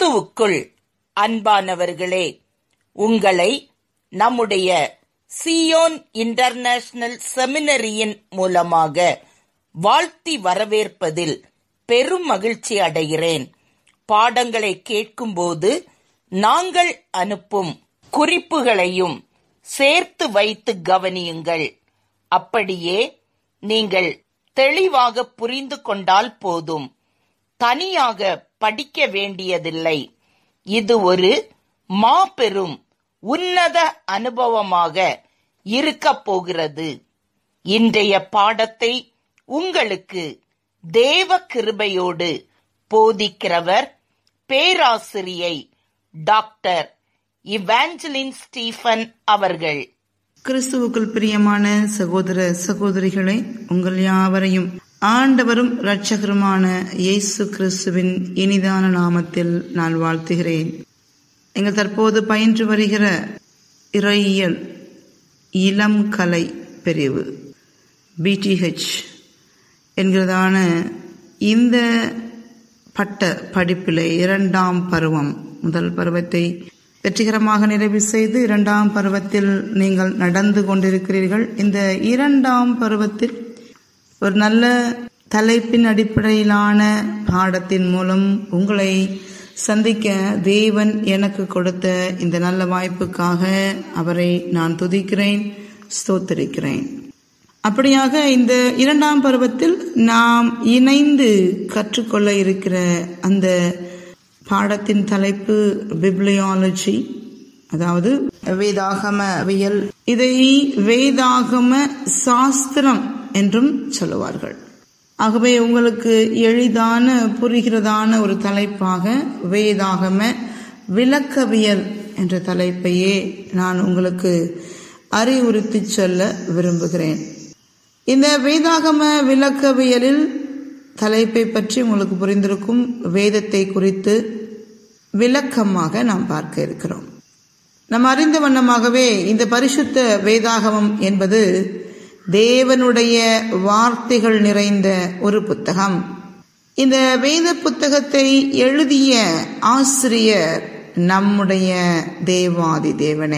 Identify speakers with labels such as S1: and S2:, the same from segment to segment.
S1: கிறிஸ்துவுக்குள் அன்பானவர்களே, உங்களை நம்முடைய சியோன் இன்டர்நேஷனல் செமினரியின் மூலமாக வாழ்த்தி வரவேற்பதில் பெரும் மகிழ்ச்சி அடைகிறேன். பாடங்களை கேட்கும்போது நாங்கள் அனுப்பும் குறிப்புகளையும் சேர்த்து வைத்து கவனியுங்கள். அப்படியே நீங்கள் தெளிவாக புரிந்து கொண்டால் போதும். தனியாக படிக்க வேண்டியதில்லை. இது ஒரு மாபெரும் உன்னத அனுபவமாக இருக்கப் போகிறது. இன்றைய பாடத்தை உங்களுக்கு தேவ கிருபையோடு போதிக்கிறவர் பேராசிரியை டாக்டர் இவாஞ்சலின் ஸ்டீபன் அவர்கள்.
S2: கிறிஸ்துவுக்குள் பிரியமான சகோதர சகோதரிகளை, உங்கள் யாவரையும் ஆண்டவரும் இரட்சகருமான இயேசு கிறிஸ்துவின் இனிதான நாமத்தில் நான் வாழ்த்துகிறேன். எங்கள் தற்போது பயின்று வருகிற இறையியல் இளம் கலை பிரிவு BTH என்கிறதான இந்த பட்ட படிப்பிலே 2ஆம் பருவம், முதல் பருவத்தை வெற்றிகரமாக நிறைவு செய்து 2ஆம் பருவத்தில் நீங்கள் நடந்து கொண்டிருக்கிறீர்கள். இந்த 2ஆம் பருவத்தில் ஒரு நல்ல தலைப்பின் அடிப்படையிலான பாடத்தின் மூலம் உங்களை சந்திக்க தேவன் எனக்கு கொடுத்த இந்த நல்ல வாய்ப்புக்காக அவரை நான் துதிக்கிறேன், ஸ்தோத்திரிக்கிறேன். அப்படியாக இந்த 2ஆம் பருவத்தில் நாம் இணைந்து கற்றுக்கொள்ள இருக்கிற அந்த பாடத்தின் தலைப்பு பிப்ளியாலஜி, அதாவது வேதாகமவியல். இதை வேதாகம சாஸ்திரம் என்றும் சொல்லுவார்கள். ஆகவே உங்களுக்கு எளிதான புரிகிறதான ஒரு தலைப்பாக வேதாகம விளக்கவியல் என்ற தலைப்பையே நான் உங்களுக்கு அறிவுறுத்தி சொல்ல விரும்புகிறேன். இந்த வேதாகம விளக்கவியலில் தலைப்பை பற்றி உங்களுக்கு புரிந்திருக்கும். வேதத்தை குறித்து விளக்கமாக நாம் பார்க்க இருக்கிறோம். நாம் அறிந்த வண்ணமாகவே இந்த பரிசுத்த வேதாகமம் என்பது தேவனுடைய வார்த்தைகள் நிறைந்த ஒரு புத்தகம். இந்த வேத புத்தகத்தை எழுதிய ஆசிரியர் நம்முடைய தேவாதி தேவனே.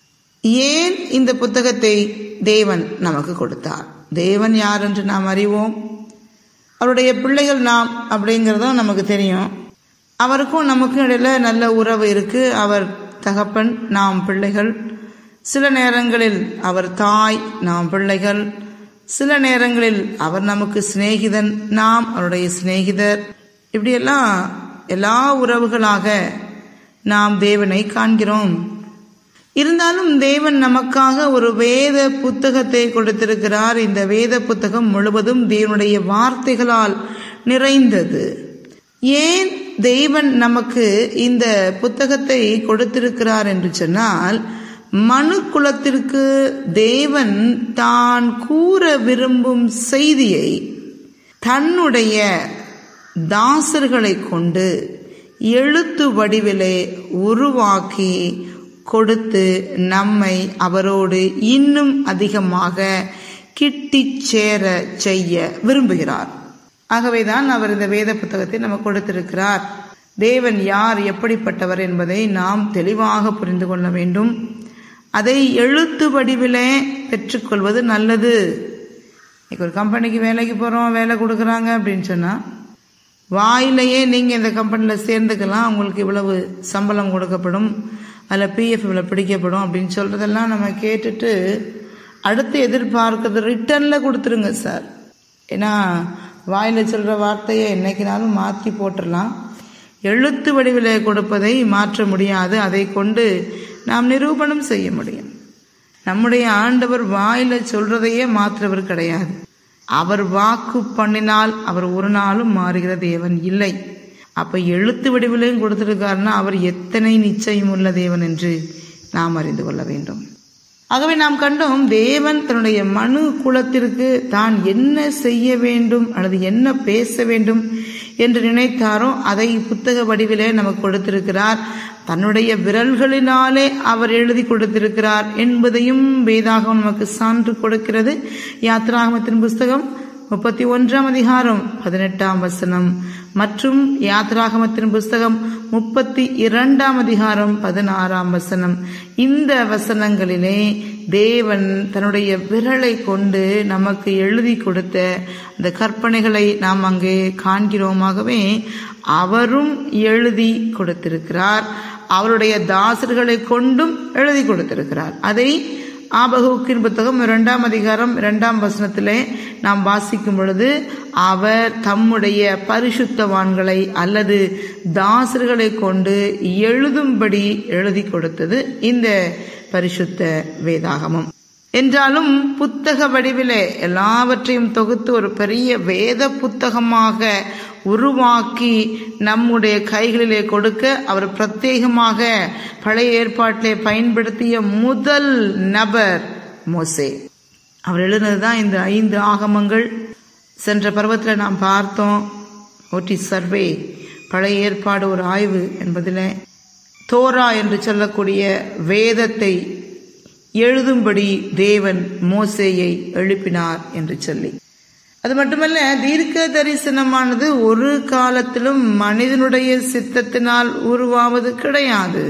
S2: ஏன் இந்த புத்தகத்தை தேவன் நமக்கு கொடுத்தார்? தேவன் யார் என்று நாம் அறிவோம். அவருடைய பிள்ளைகள் நாம் அப்படிங்கிறதும் நமக்கு தெரியும். அவருக்கும் நமக்கும் இடையில நல்ல உறவு இருக்கு. அவர் தகப்பன், நாம் பிள்ளைகள். சில நேரங்களில் அவர் தாய், நாம் பிள்ளைகள். சில நேரங்களில் அவர் நமக்கு சிநேகிதன், நாம் அவருடைய சிநேகிதர். இப்படியெல்லாம் எல்லா உறவுகளாக நாம் தேவனை காண்கிறோம். இருந்தாலும் தேவன் நமக்காக ஒரு வேத புத்தகத்தை கொடுத்திருக்கிறார். இந்த வேத புத்தகம் முழுவதும் தேவனுடைய வார்த்தைகளால் நிறைந்தது. ஏன் தேவன் நமக்கு இந்த புத்தகத்தை கொடுத்திருக்கிறார் என்று சொன்னால், மனு குலத்திற்கு தேவன் தான் கூற விரும்பும் செய்தியை தன்னுடைய தாசர்களை கொண்டு எழுத்து வடிவிலே உருவாக்கி கொடுத்து நம்மை அவரோடு இன்னும் அதிகமாக கிட்டி சேர செய்ய விரும்புகிறார். ஆகவேதான் அவர் இந்த வேத புத்தகத்தை நமக்கு கொடுத்திருக்கிறார். தேவன் யார், எப்படிப்பட்டவர் என்பதை நாம் தெளிவாக புரிந்து கொள்ள வேண்டும். அதை எழுத்து வடிவிலே பெற்றுக்கொள்வது நல்லது. ஒரு கம்பெனிக்கு வேலைக்கு போகிறோம், வேலை கொடுக்குறாங்க அப்படின்னு சொன்னால் வாயிலேயே நீங்கள் இந்த கம்பெனியில் சேர்ந்துக்கலாம், உங்களுக்கு இவ்வளவு சம்பளம் கொடுக்கப்படும், அதில் PF இவ்வளவு பிடிக்கப்படும் அப்படின்னு சொல்கிறதெல்லாம் நம்ம கேட்டுட்டு அடுத்து எதிர்பார்க்கிறது ரிட்டர்னில் கொடுத்துருங்க சார். ஏன்னா வாயில் சொல்கிற வார்த்தையை என்னைக்குனாலும் மாற்றி போட்டுடலாம். எழுத்து வடிவிலே கொடுப்பதை மாற்ற முடியாது. அதை கொண்டு நாம் நிரூபணம் செய்ய முடியும். நம்முடைய ஆண்டவர் வாயில சொல்றதையே மாற்றவர் கிடையாது. அவர் வாக்கு பண்ணினால் அவர் ஒரு நாளும் மாறுகிற தேவன் இல்லை. அப்ப எழுத்து வடிவிலையும் கொடுத்திருக்காருன்னா அவர் எத்தனை நிச்சயம் உள்ள தேவன் என்று நாம் அறிந்து கொள்ள வேண்டும். ஆகவே நாம் கண்டோம், தேவன் தன்னுடைய மனு குலத்திற்கு தான் என்ன செய்ய வேண்டும் அல்லது என்ன பேச வேண்டும் என்று நினைத்தாரோ அதை புத்தக வடிவிலே நமக்கு கொடுத்திருக்கிறார். தன்னுடைய விரல்களினாலே அவர் எழுதி கொடுத்திருக்கிறார் என்பதையும் வேதாகமம் நமக்கு சான்று கொடுக்கிறது. யாத்ராகமத்தின் புஸ்தகம் 31 அதிகாரம் 18 வசனம் மற்றும் யாத்ராகமத்தின் புஸ்தகம் 32 அதிகாரம் 16 வசனம். இந்த வசனங்களிலே தேவன் தன்னுடைய விரலை கொண்டு நமக்கு எழுதி கொடுத்த அந்த கற்பனைகளை நாம் அங்கே காண்கிறோமாகவே அவரும் எழுதி கொடுத்திருக்கிறார். அவருடைய தாசர்களை கொண்டும் எழுதி கொடுத்திருக்கிறார். அதை ஆபகுக்கின் புத்தகம் 2 அதிகாரம் 2 வசனத்திலே நாம் வாசிக்கும் பொழுது அவர் தம்முடைய பரிசுத்தவான்களை அல்லது தாசர்களை கொண்டு எழுதும்படி எழுதி கொடுத்தது இந்த பரிசுத்த வேதாகமம். என்றாலும் புத்தக வடிவிலே எல்லாவற்றையும் தொகுத்து ஒரு பெரிய வேத புத்தகமாக உருவாக்கி நம்முடைய கைகளிலே கொடுக்க அவர் பிரத்யேகமாக பழைய ஏற்பாட்டிலே பயன்படுத்திய முதல் நபர் மோசே. அவர் எழுதினதுதான் இந்த 5 ஆகமங்கள். சென்ற பருவத்தில் நாம் பார்த்தோம். ஓட்டி சர்வே, பழைய ஏற்பாடு ஒரு ஆய்வு என்பதில் தோரா என்று சொல்லக்கூடிய வேதத்தை எழுதும்படி தேவன் மோசேயை எழுப்பினார் என்று சொல்லி, அது மட்டுமல்ல தீர்க்க தரிசனமானது ஒரு காலத்திலும் மனிதனுடைய சித்தத்தினால் உருவாவது கிடையாது.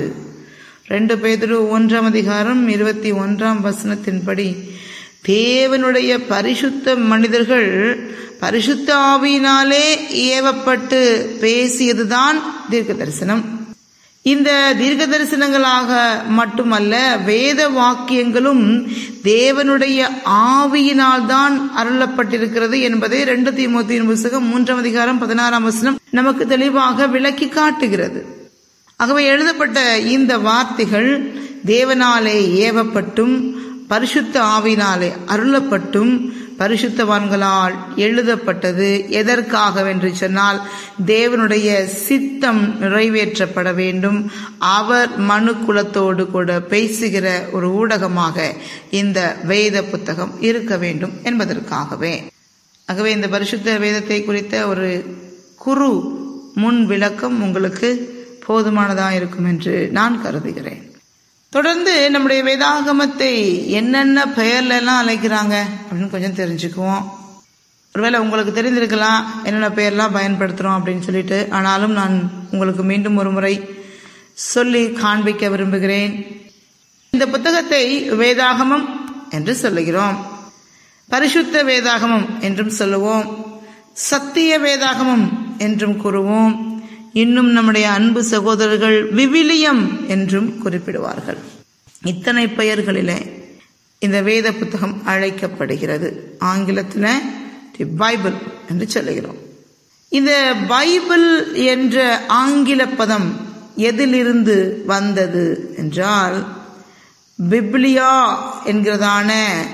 S2: 2 பேதுரு 1 அதிகாரம் 21 வசனத்தின்படி தேவனுடைய பரிசுத்த மனிதர்கள் பரிசுத்த ஆவியினாலே ஏவப்பட்டு பேசியதுதான் தீர்க்க தரிசனம். இந்த தீர்க்க தரிசனங்களாக மட்டுமல்ல, வேத வாக்கியங்களும் தேவனுடைய ஆவியினால் தான் அருளப்பட்டிருக்கிறது என்பதை 2 தீமோத்தேயுவின் புஸ்தகம் 3 அதிகாரம் 16 வசனம் நமக்கு தெளிவாக விளக்கி காட்டுகிறது. ஆகவே எழுதப்பட்ட இந்த வார்த்தைகள் தேவனாலே ஏவப்பட்டும் பரிசுத்த ஆவியினாலே அருளப்பட்டும் பரிசுத்தவான்களால் எழுதப்பட்டது. எதற்காகவென்று சொன்னால் தேவனுடைய சித்தம் நிறைவேற்றப்பட வேண்டும். அவர் மனு குலத்தோடு கூட பேசுகிற ஒரு ஊடகமாக இந்த வேத புத்தகம் இருக்க வேண்டும் என்பதற்காகவே. ஆகவே இந்த பரிசுத்த வேதத்தை குறித்த ஒரு குறு முன் விளக்கம் உங்களுக்கு போதுமானதாக இருக்கும் என்று நான் கருதுகிறேன். தொடர்ந்து நம்முடைய வேதாகமத்தை என்னென்ன பெயர்ல எல்லாம் அழைக்கிறாங்க அப்படின்னு கொஞ்சம் தெரிஞ்சுக்குவோம். ஒருவேளை உங்களுக்கு தெரிந்திருக்கலாம் என்னென்ன பெயர்லாம் பயன்படுத்துறோம் அப்படின்னு சொல்லிட்டு. ஆனாலும் நான் உங்களுக்கு மீண்டும் ஒரு முறை சொல்லி காண்பிக்க விரும்புகிறேன். இந்த புத்தகத்தை வேதாகமம் என்று சொல்லுகிறோம், பரிசுத்த வேதாகமம் என்றும் சொல்லுவோம், சத்திய வேதாகமம் என்றும் கூறுவோம். இன்னும் நம்முடைய அன்பு சகோதரர்கள் விவிலியம் என்றும் குறிப்பிடுவார்கள். இத்தனை பெயர்களிலே இந்த வேத புத்தகம் அழைக்கப்படுகிறது. ஆங்கிலத்தில் தி பைபிள் என்று சொல்லுகிறோம். இந்த பைபிள் என்ற ஆங்கில பதம் எதிலிருந்து வந்தது என்றால் பிப்லியா என்கிறதான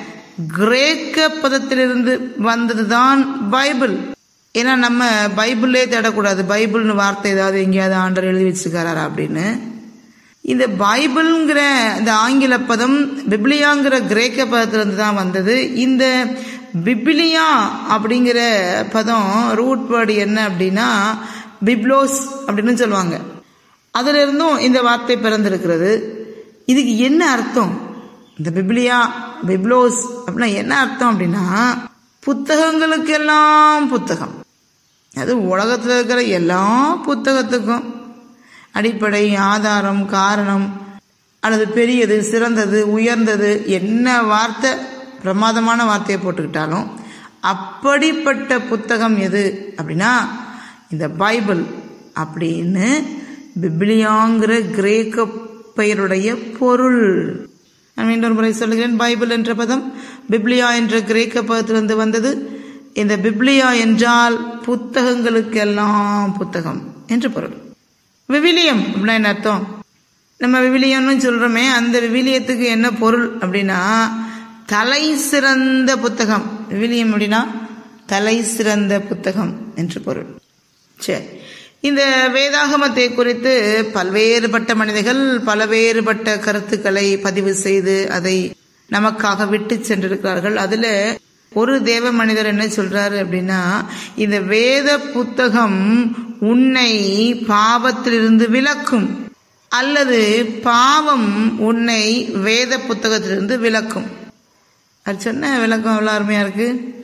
S2: கிரேக்க பதத்திலிருந்து வந்ததுதான் பைபிள். ஏன்னா நம்ம பைபிளே தேடக்கூடாது, பைபிள்னு வார்த்தை ஏதாவது எங்கேயாவது ஆண்டவர் எழுதி வச்சிருக்காரா அப்படின்னு. இந்த பைபிள்ங்கிற இந்த ஆங்கில பதம் பிப்லியாங்கிற கிரேக்க பதத்திலிருந்து தான் வந்தது. இந்த பிப்லியா அப்படிங்கிற பதம் ரூட் வேர்டு என்ன அப்படின்னா பிப்ளோஸ் அப்படின்னு சொல்லுவாங்க. அதுல இருந்தும் இந்த வார்த்தை பிறந்திருக்கிறது. இதுக்கு என்ன அர்த்தம்? இந்த பிப்லியா பிப்ளோஸ் அப்படின்னா என்ன அர்த்தம் அப்படின்னா புத்தகங்களுக்கெல்லாம் புத்தகம். அது உலகத்தில் இருக்கிற எல்லா புத்தகத்துக்கும் அடிப்படை, ஆதாரம், காரணம் அல்லது பெரியது, சிறந்தது, உயர்ந்தது என்ன வார்த்தை பிரமாதமான வார்த்தையை போட்டுக்கிட்டாலும் அப்படிப்பட்ட புத்தகம் எது அப்படின்னா இந்த பைபிள் அப்படின்னு பிப்லியாங்கிற கிரேக்க பெயருடைய பொருள். நான் மீண்டும் முறை சொல்லுகிறேன், பைபிள் என்ற பதம் பிப்லியா என்ற கிரேக்க பதத்திலிருந்து வந்தது. இந்த பிப்லியா என்றால் புத்தகங்களுக்கெல்லாம் புத்தகம் என்று பொருள். விவிலியம் அப்படின்னா என்ன அர்த்தம்? நம்ம விவிலியம்னு சொல்றோமே, அந்த விவிலியத்துக்கு என்ன பொருள் அப்படின்னா தலை சிறந்த புத்தகம். விவிலியம் அப்படின்னா தலை சிறந்த புத்தகம் என்று பொருள். சரி, இந்த வேதாகமத்தை குறித்து பல்வேறுபட்ட மனிதர்கள் பல்வேறுபட்ட கருத்துக்களை பதிவு செய்து அதை நமக்காக விட்டு சென்றிருக்கிறார்கள். அதுல ஒரு தேவ மனிதர் என்ன சொல்றாரு அப்படின்னா, இந்த வேத புத்தகம் உன்னை பாவத்திலிருந்து விலக்கும் அல்லது பாவம் உன்னை வேத புத்தகத்திலிருந்து விலக்கும். அது சொன்ன விளக்கம் எவ்வளவு அருமையா இருக்கு.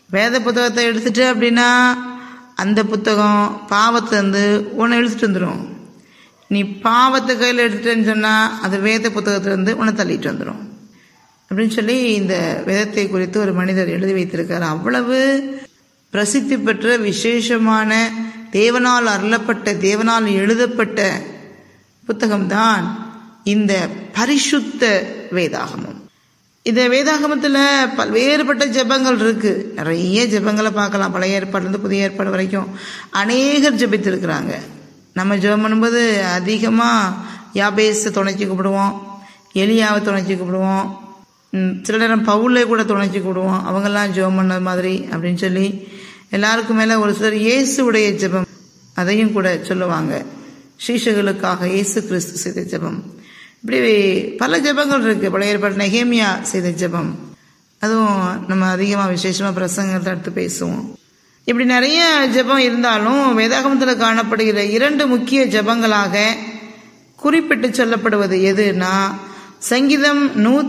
S2: வேத புத்தகத்தை எடுத்துட்டு அப்படின்னா அந்த புத்தகம் பாவத்திலிருந்து உன்னை இழுத்துட்டு வந்துடும். நீ பாவத்தை கையில் எடுத்துட்டேன்னு சொன்னால் அது வேத புத்தகத்திலிருந்து உன்னை தள்ளிட்டு வந்துடும் அப்படின்னு சொல்லி இந்த வேதத்தை குறித்து ஒரு மனிதர் எழுதி வைத்திருக்கார். அவ்வளவு பிரசித்தி பெற்ற விசேஷமான தேவனால் அருளப்பட்ட தேவனால் எழுதப்பட்ட புத்தகம்தான் இந்த பரிசுத்த வேதாகமம். இந்த வேதாகமத்தில் பல்வேறுபட்ட ஜெபங்கள் இருக்கு. நிறைய ஜெபங்களை பார்க்கலாம். பழைய ஏற்பாடுலேருந்து புதிய ஏற்பாடு வரைக்கும் அநேகர் ஜெபித்திருக்கிறாங்க. நம்ம ஜெபம் பண்ணும்போது அதிகமாக யாபேஸை துணைச்சி கூப்பிடுவோம், எலியாவை துணைச்சி கூப்பிடுவோம், சில நேரம் பவுலை கூட துணைச்சி கூப்பிடுவோம். அவங்கெல்லாம் ஜெபம் பண்ண மாதிரி அப்படின்னு சொல்லி எல்லாருக்கும் மேலே ஒரு சிலர் இயேசுடைய ஜெபம் அதையும் கூட சொல்லுவாங்க. சீஷர்களுக்காக இயேசு கிறிஸ்து செய்த ஜெபம். இப்படி பல ஜெபங்கள் இருக்கு. பழைய ஏற்பாடு நெகேமியா செய்த ஜெபம், அதுவும் நம்ம அதிகமாக விசேஷமாக பிரசங்கத்தை எடுத்து பேசுவோம். இப்படி நிறைய ஜெபம் இருந்தாலும் வேதாகமத்தில் காணப்படுகிற 2 முக்கிய ஜெபங்களாக குறிப்பிட்டு சொல்லப்படுவது எதுனா, சங்கீதம்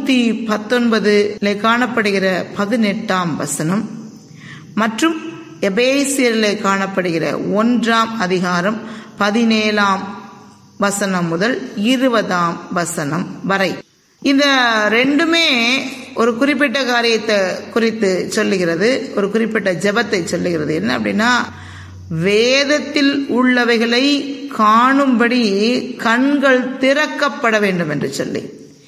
S2: 119 காணப்படுகிற 18ஆம் வசனம் மற்றும் எபேசியரில் காணப்படுகிற 1ஆம் அதிகாரம் 17ஆம் வசனம் முதல் 20ஆம் வசனம் வரை. இந்த 2மே ஒரு குறிப்பிட்ட காரியத்தை குறித்து சொல்லுகிறது, ஒரு குறிப்பிட்ட ஜெபத்தை சொல்லுகிறது. என்ன அப்படின்னா, வேதத்தில் உள்ளவைகளை காணும்படி கண்கள் திறக்கப்பட வேண்டும் என்று சொல்லி,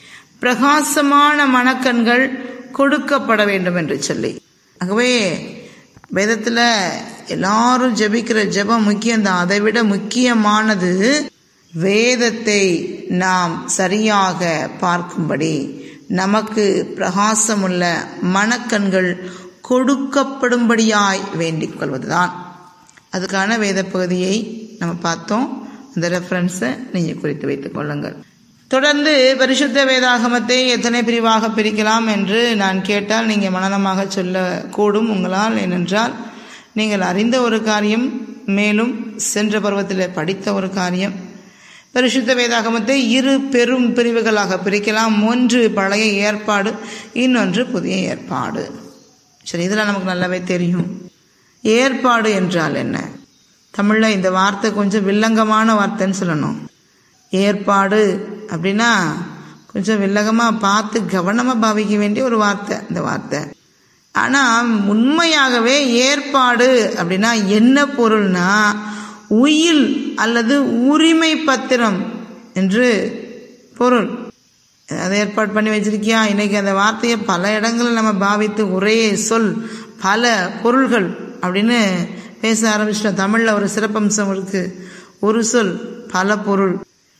S2: பிரகாசமான மனக்கண்கள் கொடுக்கப்பட வேண்டும் என்று சொல்லி. ஆகவே வேதத்தில் எல்லாரும் ஜெபிக்கிற ஜெபம் முக்கியம்தான். அதை விட முக்கியமானது வேதத்தை நாம் சரியாக பார்க்கும்படி நமக்கு பிரகாசமுள்ள மனக்கண்கள் கொடுக்கப்படும்படியாய் வேண்டிக் கொள்வதுதான். அதுக்கான வேத பகுதியை நம்ம பார்த்தோம். அந்த ரெஃபரன்ஸை நீங்கள் குறித்து வைத்துக் கொள்ளுங்கள். தொடர்ந்து பரிசுத்த வேதாகமத்தை எத்தனை பிரிவாக பிரிக்கலாம் என்று நான் கேட்டால் நீங்கள் மனனமாக சொல்லக்கூடும் உங்களால். ஏனென்றால் நீங்கள் அறிந்த ஒரு காரியம், மேலும் சென்ற பருவத்தில் படித்த ஒரு காரியம். பரிசுத்த வேதாகமத்தை 2 பெரும் பிரிவுகளாக பிரிக்கலாம். ஒன்று பழைய ஏற்பாடு, இன்னொன்று புதிய ஏற்பாடு. சரி, இதெல்லாம் நமக்கு நல்லாவே தெரியும். ஏற்பாடு என்றால் என்ன? தமிழில் இந்த வார்த்தை கொஞ்சம் வில்லங்கமான வார்த்தைன்னு சொல்லணும். ஏற்பாடு அப்படின்னா கொஞ்சம் வில்லங்கமாக பார்த்து கவனமாக பாவிக்க வேண்டிய ஒரு வார்த்தை இந்த வார்த்தை. ஆனால் உண்மையாகவே ஏற்பாடு அப்படின்னா என்ன பொருள்னா, உயில் அல்லது உரிமை பத்திரம் என்று பொருள். அதை ஏற்பாடு பண்ணி வச்சிருக்கியா? இன்னைக்கு அந்த வார்த்தையை பல இடங்களில் நம்ம பாவித்து ஒரே சொல் பல பொருள்கள் அப்படின்னு பேச ஆரம்பிச்சிட்டோம். தமிழில் ஒரு சிறப்பம்சம் இருக்கு. ஒரு சொல் பல பொருள்,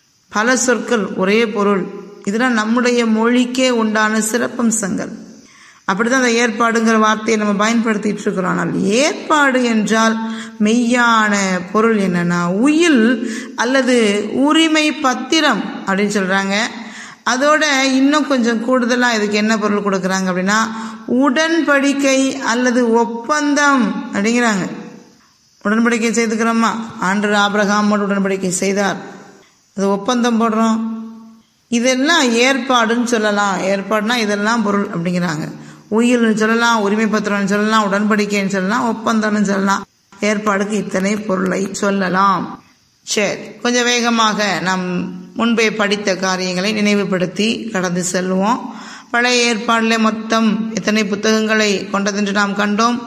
S2: பல சொற்கள் ஒரே பொருள். இதெல்லாம் நம்முடைய மொழிக்கே உண்டான சிறப்பம்சங்கள். அப்படிதான் அந்த ஏற்பாடுங்கிற வார்த்தையை நம்ம பயன்படுத்திட்டு இருக்கிறோம். ஆனால் ஏற்பாடு என்றால் மெய்யான பொருள் என்னன்னா, உயில் அல்லது உரிமை பத்திரம் அப்படின்னு சொல்றாங்க. அதோட இன்னும் கொஞ்சம் கூடுதலாக இதுக்கு என்ன பொருள் கொடுக்குறாங்க அப்படின்னா, உடன்படிக்கை அல்லது ஒப்பந்தம் அப்படிங்கிறாங்க. உடன்படிக்கை செய்துக்கிறோமா? ஆண்டவர் ஆபிரகாமோடு உடன்படிக்கை செய்தார், அது ஒப்பந்தம் போடுறோம். இதெல்லாம் ஏற்பாடுன்னு சொல்லலாம். ஏற்பாடுனா இதெல்லாம் பொருள் அப்படிங்கிறாங்க. உயில்னு சொல்லலாம், உரிமை பத்திரம்னு சொல்லலாம், உடன்படிக்கைன்னு சொல்லலாம், ஒப்பந்தம்னு சொல்லலாம். ஏற்பாடுக்கு இத்தனை பொருளை சொல்லலாம். சரி, கொஞ்சம் வேகமாக நாம் முன்பே படித்த காரியங்களை நினைவுபடுத்தி கடந்து செல்வோம். பழைய ஏற்பாடில் மொத்தம் எத்தனை புத்தகங்களை கொண்டதென்று நாம் கண்டோம்?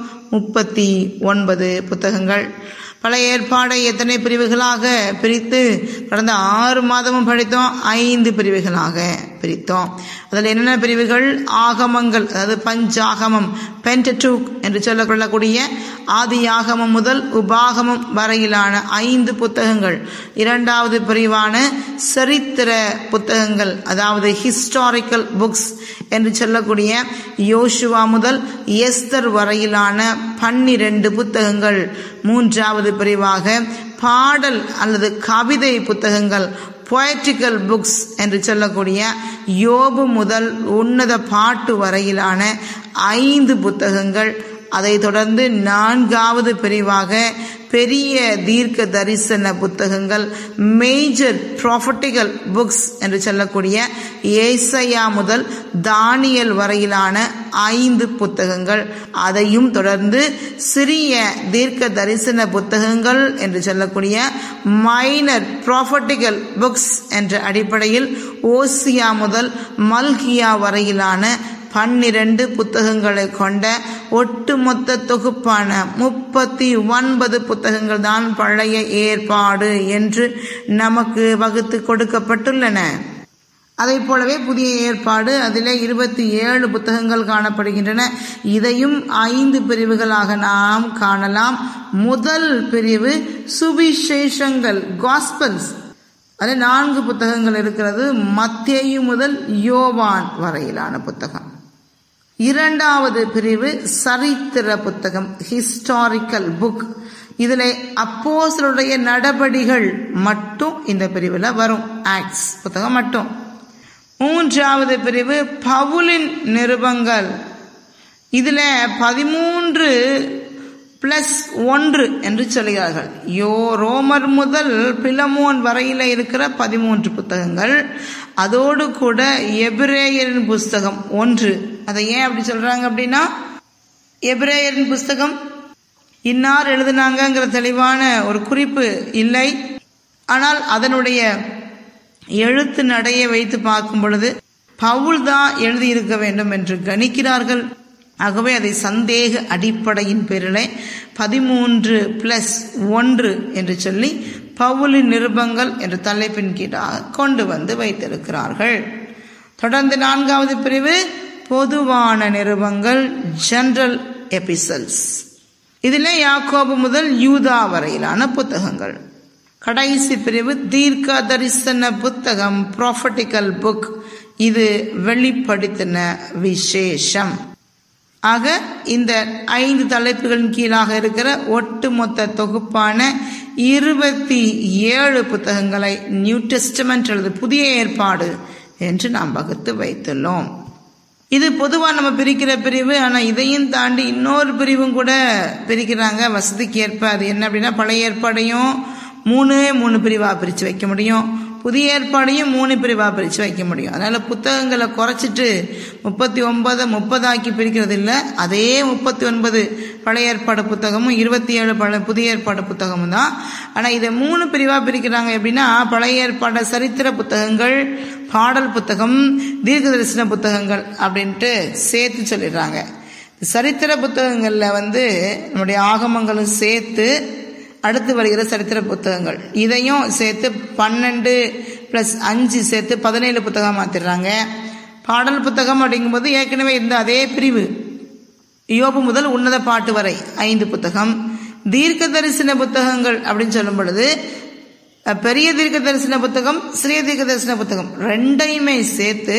S2: 39 புத்தகங்கள். பழைய ஏற்பாடை எத்தனை பிரிவுகளாக பிரித்து கடந்த 6 மாதமும் படித்தோம்? 5 பிரிவுகளாக பிரித்தோம். அதில் என்னென்ன பிரிவுகள்? ஆகமங்கள், அதாவது பஞ்சாகமம், பென்டடூக் என்று சொல்லக்கூடிய ஆதி ஆகமம் முதல் உபாகமம் வரையிலான 5 புத்தகங்கள். 2வது பிரிவான சரித்திர புத்தகங்கள், அதாவது ஹிஸ்டாரிக்கல் புக்ஸ் என்று சொல்லக்கூடிய யோசுவா முதல் எஸ்தர் வரையிலான 12 புத்தகங்கள். 3வது பிரிவாக பாடல் அல்லது கவிதை புத்தகங்கள், பொயட்டிக்கல் புக்ஸ் என்று சொல்லக்கூடிய யோபு முதல் உன்னத பாட்டு வரையிலான 5 புத்தகங்கள். அதை தொடர்ந்து 4வது பிரிவாக பெரிய தீர்க்க தரிசன புத்தகங்கள், மேஜர் ப்ராஃபட்டிக்கல் புக்ஸ் என்று சொல்லக்கூடிய ஏசாயா முதல் தானியேல் வரையிலான 5 புத்தகங்கள், அதையும் தொடர்ந்து சிறிய தீர்க்க தரிசன புத்தகங்கள் என்று சொல்லக்கூடிய மைனர் ப்ராஃபட்டிக்கல் புக்ஸ் என்ற அடிப்படையில் ஓசியா முதல் மல்கியா வரையிலான 12 புத்தகங்களை கொண்ட ஒட்டுமொத்த தொகுப்பான 39 புத்தகங்கள் தான் பழைய ஏற்பாடு என்று நமக்கு வகுத்து கொடுக்கப்பட்டுள்ளன. அதை போலவே புதிய ஏற்பாடு, அதிலே 27 புத்தகங்கள் காணப்படுகின்றன. இதையும் 5 பிரிவுகளாக நாம் காணலாம். முதல் பிரிவு சுவிசேஷங்கள், காஸ்பல்ஸ். அதில் 4 புத்தகங்கள் இருக்கிறது. மத்தேயு முதல் யோவான் வரையிலான புத்தகம். இரண்டாவது பிரிவு சரித்திர புத்தகம், ஹிஸ்டாரிக்கல் புக். இதில் அப்போஸ்தலருடைய நடபடிகள் மட்டும் இந்த பிரிவில் வரும், ஆக்ட்ஸ் புத்தகம் மட்டும். மூன்றாவது பிரிவு பவுலின் நிருபங்கள். இதில் 13+1 என்று சொல்கிறார்கள். ரோமர் முதல் பிலமோன் வரையில இருக்கிற 13 புத்தகங்கள், அதோடு கூட எபிரேயரின் புஸ்தகம் 1. அதை ஏன் அப்படி சொல்றாங்க அப்படின்னா, எபிரேயரின் புஸ்தகம் இன்னார் எழுதினாங்கிற தெளிவான ஒரு குறிப்பு இல்லை. ஆனால் அதனுடைய எழுத்து நடையை வைத்து பார்க்கும் பொழுது பவுல் தான் எழுதியிருக்க வேண்டும் என்று கணிக்கிறார்கள். ஆகவே அதை சந்தேக அடிப்படையின் பேரிலே 13+1 என்று சொல்லி பவுலின் நிருபங்கள் என்ற தலைப்பின் கீழாக கொண்டு வந்து வைத்திருக்கிறார்கள். தொடர்ந்து 4வது பிரிவு பொதுவான நிருபங்கள், ஜெனரல் எபிசல்ஸ். இதில் யாக்கோபு முதல் யூதா வரையிலான புத்தகங்கள். கடைசி பிரிவு தீர்க்க தரிசன புத்தகம், ப்ராஃபட்டிக்கல் புக். இது வெளிப்படுத்தின விசேஷம். ஆக இந்த 5 தலைப்புகளின் கீழாக இருக்கிற ஒட்டுமொத்த தொகுப்பான 27 புத்தகங்களை நியூ டெஸ்டமெண்ட் அல்லது புதிய ஏற்பாடு என்று நாம் வகுத்து வைத்துள்ளோம். இது பொதுவாக நம்ம பிரிக்கிற பிரிவு. ஆனால் இதையும் தாண்டி இன்னொரு பிரிவும் கூட பிரிக்கிறாங்க வசதிக்கு ஏற்ப. அது என்ன அப்படின்னா, பழைய ஏற்பாடையும் 3 பிரிவாக பிரித்து வைக்க முடியும், புதிய ஏற்பாடையும் 3 பிரிவாக பிரித்து வைக்க முடியும். அதனால புத்தகங்களை குறைச்சிட்டு 39 30 ஆக்கி பிரிக்கிறது இல்லை. அதே 39 பழைய ஏற்பாடு புத்தகமும் 27 புதிய ஏற்பாடு புத்தகமும் தான். ஆனால் இதை 3 பிரிவாக பிரிக்கிறாங்க. எப்படின்னா, பழைய ஏற்பாடு சரித்திர புத்தகங்கள், பாடல் புத்தகம், தீர்க்க தரிசன புத்தகங்கள் அப்படின்ட்டு சேர்த்து சொல்லிடுறாங்க. சரித்திர புத்தகங்களில் நம்முடைய ஆகமங்களும் சேர்த்து அடுத்து வருகிற சரித்திர புத்தகங்கள், இதையும் சேர்த்து 12+5 சேர்த்து 17 புத்தகம் மாத்திடுறாங்க. பாடல் புத்தகம் அப்படிங்கும்போது ஏற்கனவே இருந்த அதே பிரிவு, யோபு முதல் உன்னத பாட்டு வரை 5 புத்தகம். தீர்க்க தரிசன புத்தகங்கள் அப்படின்னு சொல்லும் பொழுது பெரிய தீர்க்க தரிசன புத்தகம், சிறிய தீர்க்க தரிசன புத்தகம் ரெண்டையுமே சேர்த்து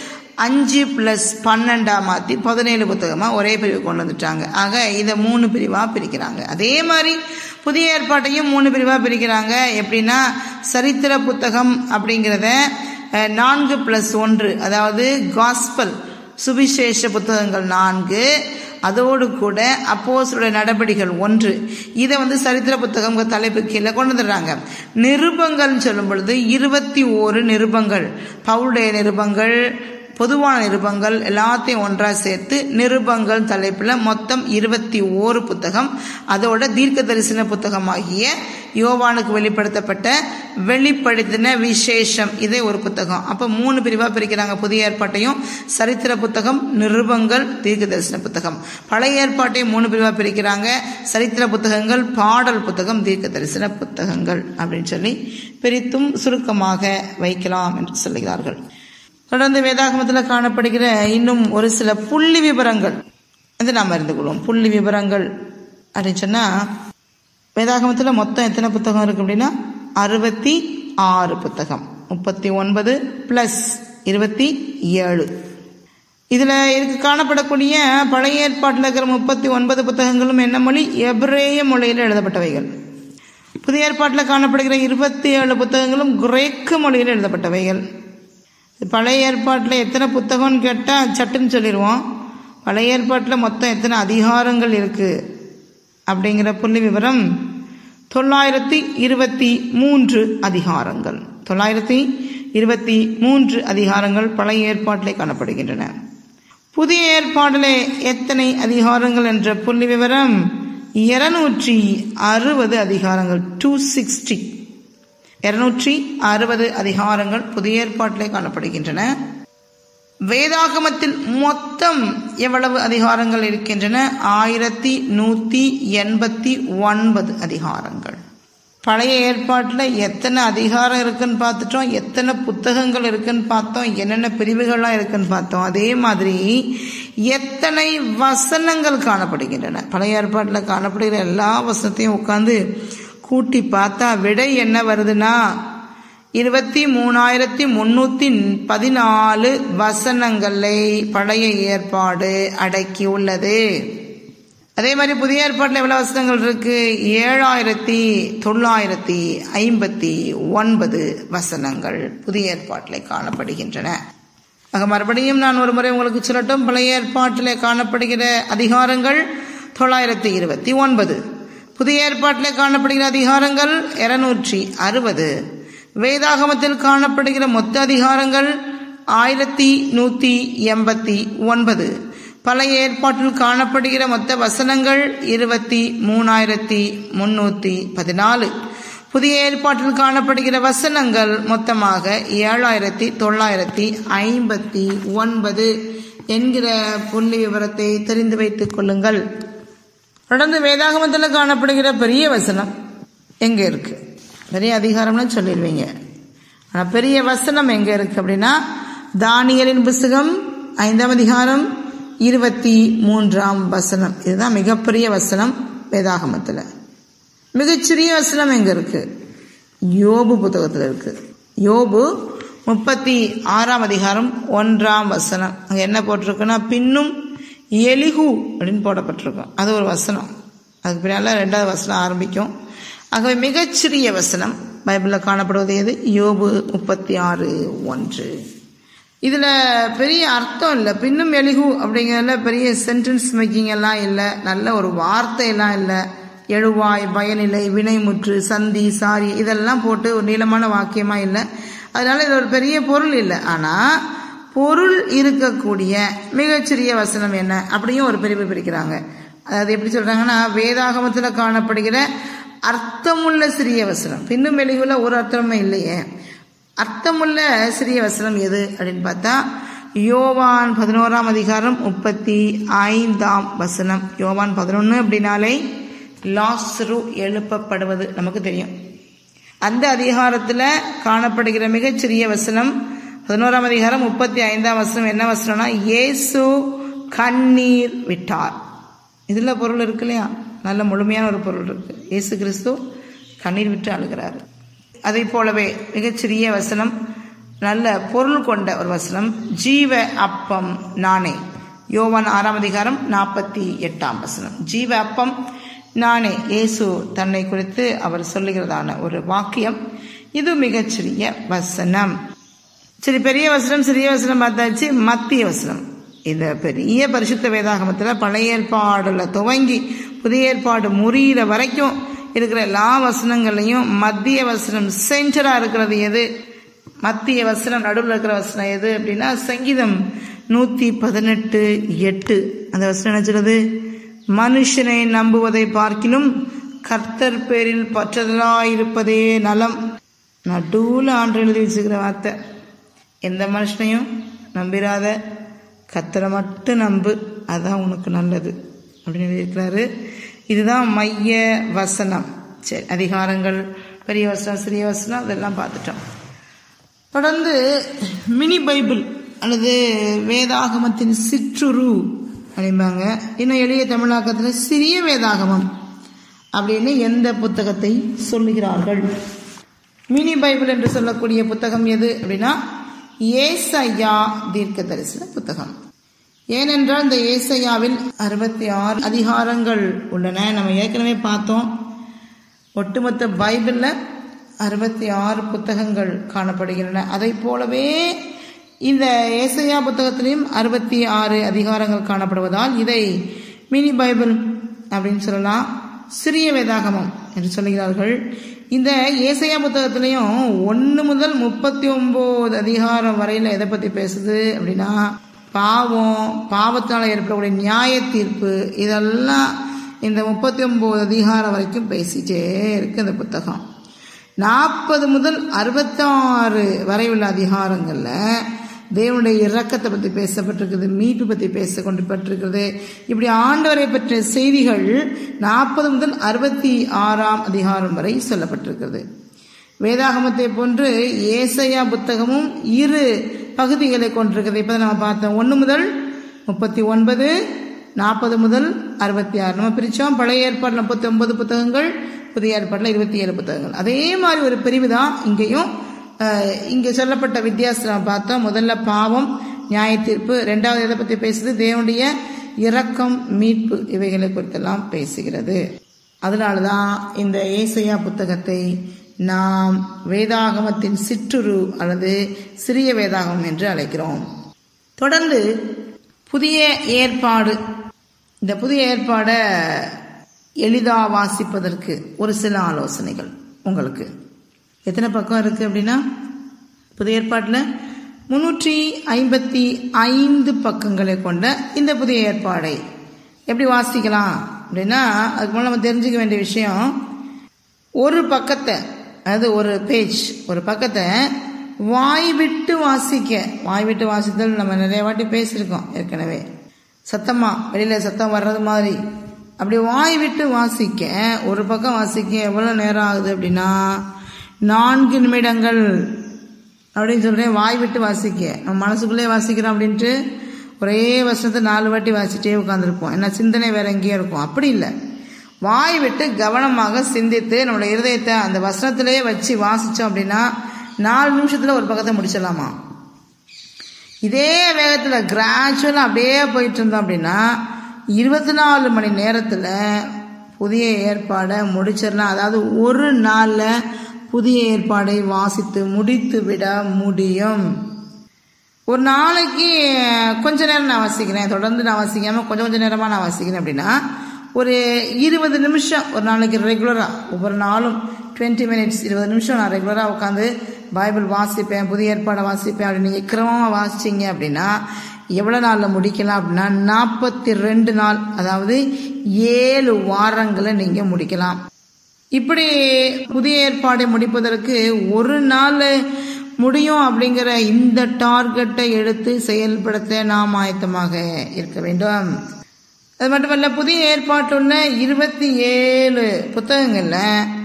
S2: 5+12 மாற்றி 17 புத்தகமா ஒரே பிரிவு கொண்டு வந்துட்டாங்க. ஆக இதை 3 பிரிவா பிரிக்கிறாங்க. அதே மாதிரி புதிய ஏற்பாட்டையும் 3 பிரிவா பிரிக்கிறாங்க. எப்படின்னா, சரித்திர புத்தகம் அப்படிங்கிறத 4+1, அதாவது காஸ்பல் சுவிசேஷ புத்தகங்கள் 4, அதோடு கூட அப்போஸ்தலருடைய நடபடிகள் 1, இதை சரித்திர புத்தகம் தலைப்பு கீழே கொண்டு வந்துடுறாங்க. நிருபங்கள் சொல்லும் பொழுது 21 நிருபங்கள், பவுலுடைய நிருபங்கள், பொதுவான நிருபங்கள் எல்லாத்தையும் ஒன்றா சேர்த்து நிருபங்கள் தலைப்பில் மொத்தம் 21 புத்தகம். அதோட தீர்க்க தரிசன புத்தகமாகிய யோவானுக்கு வெளிப்படுத்தப்பட்ட வெளிப்படுத்தின விசேஷம், இதே ஒரு புத்தகம். அப்போ 3 பிரிவாக பிரிக்கிறாங்க. புதிய ஏற்பாட்டையும் சரித்திர புத்தகம், நிருபங்கள், தீர்க்க தரிசன புத்தகம். பழைய ஏற்பாட்டையும் 3 பிரிவாக பிரிக்கிறாங்க. சரித்திர புத்தகங்கள், பாடல் புத்தகம், தீர்க்க தரிசன புத்தகங்கள் அப்படின்னு சொல்லி பிரித்தும் சுருக்கமாக வைக்கலாம் என்று சொல்லுகிறார்கள். தொடர்ந்து வேதாகமத்தில் காணப்படுகிற இன்னும் ஒரு சில புள்ளி விவரங்கள் நாம் அறிந்து கொள்வோம். புள்ளி விவரங்கள் அப்படின்னு சொன்னால், வேதாகமத்தில் மொத்தம் எத்தனை புத்தகம் இருக்கு அப்படின்னா 66 புத்தகம், 39+27. இதில் இதுக்கு காணப்படக்கூடிய பழைய ஏற்பாட்டில் இருக்கிற 39 புத்தகங்களும் என்ன மொழி? எபிரேய மொழியில் எழுதப்பட்டவைகள். புதிய ஏற்பாட்டில் காணப்படுகிற 27 புத்தகங்களும் கிரேக்க மொழியில் எழுதப்பட்டவைகள். பழைய ஏற்பாட்டில் எத்தனை புத்தகம்னு கேட்டால் சட்டுன்னு சொல்லிடுவோம். பழைய ஏற்பாட்டில் மொத்தம் எத்தனை அதிகாரங்கள் இருக்குது அப்படிங்கிற புள்ளி விவரம் 923 அதிகாரங்கள். 923 அதிகாரங்கள் பழைய ஏற்பாட்டிலே காணப்படுகின்றன. புதிய ஏற்பாட்டிலே எத்தனை அதிகாரங்கள் என்ற புள்ளி விவரம் 260 அதிகாரங்கள். 260 அதிகாரங்கள் புதிய ஏற்பாட்டிலே காணப்படுகின்றன. வேதாகமத்தில் மொத்தம் எவ்வளவு அதிகாரங்கள் இருக்கின்றன? 1189 அதிகாரங்கள். பழைய ஏற்பாட்டில் எத்தனை அதிகாரம் இருக்குன்னு பார்த்துட்டோம், எத்தனை புத்தகங்கள் இருக்குன்னு பார்த்தோம், என்னென்ன பிரிவுகள்லாம் இருக்குன்னு பார்த்தோம். அதே மாதிரி எத்தனை வசனங்கள் காணப்படுகின்றன. பழைய ஏற்பாட்டில் காணப்படுகிற எல்லா வசனத்தையும் உட்கார்ந்து கூட்டி பார்த்தா விடை என்ன வருதுன்னா 23,314 வசனங்களை பழைய ஏற்பாடு அடக்கி உள்ளது. அதே மாதிரி புதிய ஏற்பாட்டில் எவ்வளவு வசனங்கள் இருக்கு? 7,959 வசனங்கள் புதிய ஏற்பாட்டில் காணப்படுகின்றன. ஆக மறுபடியும் நான் ஒரு முறை உங்களுக்கு சொல்லட்டும். பழைய ஏற்பாட்டில் காணப்படுகிற அதிகாரங்கள் 929, புதிய ஏற்பாட்டில் காணப்படுகிற அதிகாரங்கள் 260, வேதாகமத்தில் காணப்படுகிற மொத்த அதிகாரங்கள் 1189, பழைய ஏற்பாட்டில் காணப்படுகிற மொத்த வசனங்கள் 23,314, புதிய ஏற்பாட்டில் காணப்படுகிற வசனங்கள் மொத்தமாக 7,959 என்கிற புள்ளி விவரத்தை தெரிந்து வைத்துக் கொள்ளுங்கள். தொடர்ந்து வேதாகமத்தில் காணப்படுகிற பெரிய வசனம் எங்க இருக்கு? பெரிய அதிகாரம்னு சொல்லிடுவீங்க. ஆனால் பெரிய வசனம் எங்க இருக்கு அப்படின்னா தானியேலின் புத்தகம் 5ஆம் அதிகாரம் 23ஆம் வசனம். இதுதான் மிகப்பெரிய வசனம் வேதாகமத்தில். மிகச்சிறிய வசனம் எங்க இருக்கு? யோபு புத்தகத்தில் இருக்கு. யோபு 36ஆம் அதிகாரம் 1ஆம் வசனம். அங்க என்ன போட்டிருக்குன்னா பின்னும் எலிகு அப்படின்னு போடப்பட்டிருக்கும். அது ஒரு வசனம். அதுக்கு பின்னால 2வது வசனம் ஆரம்பிக்கும். ஆகவே மிகச்சிறிய வசனம் பைபிளில் காணப்படுவது எது? யோபு 36:1. இதுல பெரிய அர்த்தம் இல்லை. பின்னும் எலிகு அப்படிங்கிறதுல பெரிய சென்டென்ஸ் மேக்கிங் எல்லாம் இல்லை, நல்ல ஒரு வார்த்தை எல்லாம் இல்லை. எழுவாய், பயனிலை, வினைமுற்று, சந்தி, சாரி இதெல்லாம் போட்டு ஒரு நீளமான வாக்கியமா இல்லை. அதனால இது ஒரு பெரிய பொருள் இல்லை. ஆனா பொருள் இருக்கக்கூடிய மிகச்சிறிய வசனம் என்ன அப்படியும் ஒரு பிரிவு பிரிக்கிறாங்க. அதாவது எப்படி சொல்றாங்கன்னா வேதாகமத்தில் காணப்படுகிற அர்த்தமுள்ள சிறிய வசனம். பின்னும் எலிகுல ஒரு அர்த்தமே இல்லையே. அர்த்தமுள்ள சிறிய வசனம் எது அப்படின்னு பார்த்தா யோவான் 11ஆம் அதிகாரம் 35ஆம் வசனம். யோவான் 11 அப்படின்னாலே லாசரு எழுப்பப்படுவது நமக்கு தெரியும். அந்த அதிகாரத்தில் காணப்படுகிற மிகச்சிறிய வசனம் 11ஆம் அதிகாரம் 35ஆம் வசனம். என்ன வசனம்னா இயேசு கண்ணீர் விட்டார். இதுல பொருள் இருக்கு இல்லையா? நல்ல முழுமையான ஒரு பொருள் இருக்கு. இயேசு கிறிஸ்து கண்ணீர் விட்டு அழுகிறார். அதை போலவே மிகச்சிறிய வசனம், நல்ல பொருள் கொண்ட ஒரு வசனம், ஜீவ அப்பம் நானே. யோவான் 6ஆம் அதிகாரம் 48ஆம் வசனம். ஜீவ அப்பம் நானே. இயேசு தன்னை குறித்து அவர் சொல்லுகிறதான ஒரு வாக்கியம். இது மிகச்சிறிய வசனம். சரி, பெரிய வசனம் சிறிய வசனம் பார்த்தாச்சு. மத்திய வசனம். இந்த பெரிய பரிசுத்த வேதாகமத்தில் பழைய ஏற்பாடுல துவங்கி புதிய ஏற்பாடு முறிகிற வரைக்கும் இருக்கிற எல்லா வசனங்களையும் மத்திய வசனம் சென்டரா இருக்கிறது எது? மத்திய வசனம் நடுவில் இருக்கிற வசனம் எது அப்படின்னா சங்கீதம் 118:8. அந்த வசனம் என்ன சொல்றது? மனுஷனை நம்புவதை பார்க்கிலும் கர்த்தர் பேரில் பற்றுதலாயிருப்பதே நலம். நடுவில் ஆண்டு எழுதி வச்சுக்கிற வார்த்தை. எந்த மனுஷனையும் நம்பிராத, கர்த்தரை மட்டும் நம்பு, அதான் உனக்கு நல்லது அப்படின்னு எழுதியிருக்கிறாரு. இதுதான் மைய வசனம். சரி, அதிகாரங்கள் பெரிய வசனம் சிறிய வசனம் அதெல்லாம் பார்த்துட்டோம். தொடர்ந்து மினி பைபிள் அல்லது வேதாகமத்தின் சிற்றுரு அப்படிம்பாங்க. இன்னும் எளிய தமிழாக்கத்தில் சிறிய வேதாகமம் அப்படின்னு எந்த புத்தகத்தை சொல்லுகிறார்கள்? மினி பைபிள் என்று சொல்லக்கூடிய புத்தகம் எது அப்படின்னா ஏசாயா தீர்க்க தரிசன புத்தகம். ஏனென்றால் இந்த ஏசாயாவில் 66 அதிகாரங்கள் உள்ளன. நம்ம ஏற்கனவே பார்த்தோம். ஒட்டுமொத்த பைபிள்ல 66 புத்தகங்கள் காணப்படுகின்றன. அதை போலவே இந்த ஏசாயா புத்தகத்திலையும் 66 அதிகாரங்கள் காணப்படுவதால் இதை மினி பைபிள் அப்படின்னு சொல்லலாம். சிறிய வேதாகமம் என்று சொல்கிறார்கள். இந்த ஏசாயா புத்தகத்திலையும் 1 முதல் 39 அதிகாரம் வரையில எதை பத்தி பேசுது அப்படின்னா, பாவத்தினால ஏற்படக்கூடிய நியாய தீர்ப்பு, இதெல்லாம் இந்த 39 அதிகாரம் வரைக்கும் பேசிட்டே இருக்கு இந்த புத்தகம். 40 முதல் 66 வரை உள்ள அதிகாரங்கள்ல தேவனுடைய இரக்கத்தை பற்றி பேசப்பட்டிருக்குது, மீட்பு பற்றி பேசப்பட்டிருக்கிறது. இப்படி ஆண்டவரை பற்றிய செய்திகள் 40 முதல் 66 அதிகாரம் வரை சொல்லப்பட்டிருக்கிறது. வேதாகமத்தை போன்று ஏசாயா புத்தகமும் 2 பகுதிகளை கொண்டிருக்கிறது. இப்ப நம்ம பார்த்தோம், 1 முதல் 39, 40 முதல் 66. நம்ம பிரிச்சோம். பழைய ஏற்பாடு 39 புத்தகங்கள், புதிய ஏற்பாடுல 27 புத்தகங்கள். அதே மாதிரி ஒரு பிரிவு தான் இங்கேயும். இங்கே சொல்லப்பட்ட வித்தியாசம் பார்த்தோம். முதல்ல பாவம், நியாய தீர்ப்பு. 2வது எதை பற்றி பேசுது? தேவனுடைய இரக்கம், மீட்பு, இவைகளை குறித்தெல்லாம் பேசுகிறது. அதனாலதான் இந்த ஏசாயா புத்தகத்தை நாம் வேதாகமத்தின் சிற்றுரு அல்லது சிறிய வேதாகமம் என்று அழைக்கிறோம். தொடர்ந்து புதிய ஏற்பாடு. இந்த புதிய ஏற்பாடை எளிதா வாசிப்பதற்கு ஒரு சில ஆலோசனைகள் உங்களுக்கு. எத்தனை பக்கம் இருக்கு அப்படின்னா, புதிய ஏற்பாட்டில் 355 பக்கங்களை கொண்ட இந்த புதிய ஏற்பாடை எப்படி வாசிக்கலாம் அப்படின்னா, அதுக்கு முன்னாடி நம்ம தெரிஞ்சுக்க வேண்டிய விஷயம், ஒரு பக்கத்தை, அதாவது ஒரு பேஜ், ஒரு பக்கத்தை வாய் விட்டு வாசித்தல் நம்ம நிறைய வாட்டி பேசியிருக்கோம் ஏற்கனவே. சத்தமா வெளியில சத்தம் வர்றது மாதிரி அப்படி வாய் விட்டு வாசிக்க, ஒரு பக்கம் வாசிக்க எவ்வளவு நேரம் ஆகுது அப்படின்னா 4 நிமிடங்கள் அப்படின்னு சொல்றேன். வாய் விட்டு வாசிக்க, நம்ம மனசுக்குள்ளே வாசிக்கிறோம் அப்படின்ட்டு ஒரே வசனத்தை 4 வாட்டி வாசிட்டே உட்காந்துருப்போம். என்ன சிந்தனை வேற எங்கேயும் இருக்கும். அப்படி இல்லை, வாய் விட்டு கவனமாக சிந்தித்து நம்மளோட இருதயத்தை அந்த வசனத்திலேயே வச்சு வாசிச்சோம் அப்படின்னா 4 நிமிஷத்துல ஒரு பக்கத்தை முடிச்சிடலாமா. இதே வேகத்துல கிராஜுவலா அப்படியே போயிட்டு இருந்தோம் அப்படின்னா 24 மணி நேரத்துல புதிய ஏற்பாடை முடிச்சிடலாம். அதாவது ஒரு நாள்ல புதிய ஏற்பாடை வாசித்து முடித்து விட முடியும். ஒரு நாளைக்கு கொஞ்ச நேரம் நான் வாசிக்கிறேன், தொடர்ந்து நான் வாசிக்காம கொஞ்சம் நேரமா நான் வாசிக்கிறேன் அப்படின்னா ஒரு 20 நிமிஷம் ஒரு நாளைக்கு ரெகுலரா, ஒவ்வொரு நாளும் 20 மினிட்ஸ் 20 நிமிஷம் நான் ரெகுலரா உட்காந்து பைபிள் வாசிப்பேன், புதிய ஏற்பாடை வாசிப்பேன் அப்படின்னு நீங்க கிரமமா வாசிச்சீங்க அப்படின்னா எவ்வளவு நாள்ல முடிக்கலாம் அப்படின்னா 42 நாள், அதாவது 7 வாரங்களை நீங்க முடிக்கலாம். இப்படி புதிய ஏற்பாடை முடிப்பதற்கு ஒரு நாள் முடியும் அப்படிங்கிற இந்த டார்கெட்டை எடுத்து செயல்படுத்த நாம் ஆயத்தமாக இருக்க வேண்டும். அது மட்டுமல்ல, புதிய ஏற்பாட்டுள்ள 27 புத்தகங்கள்ல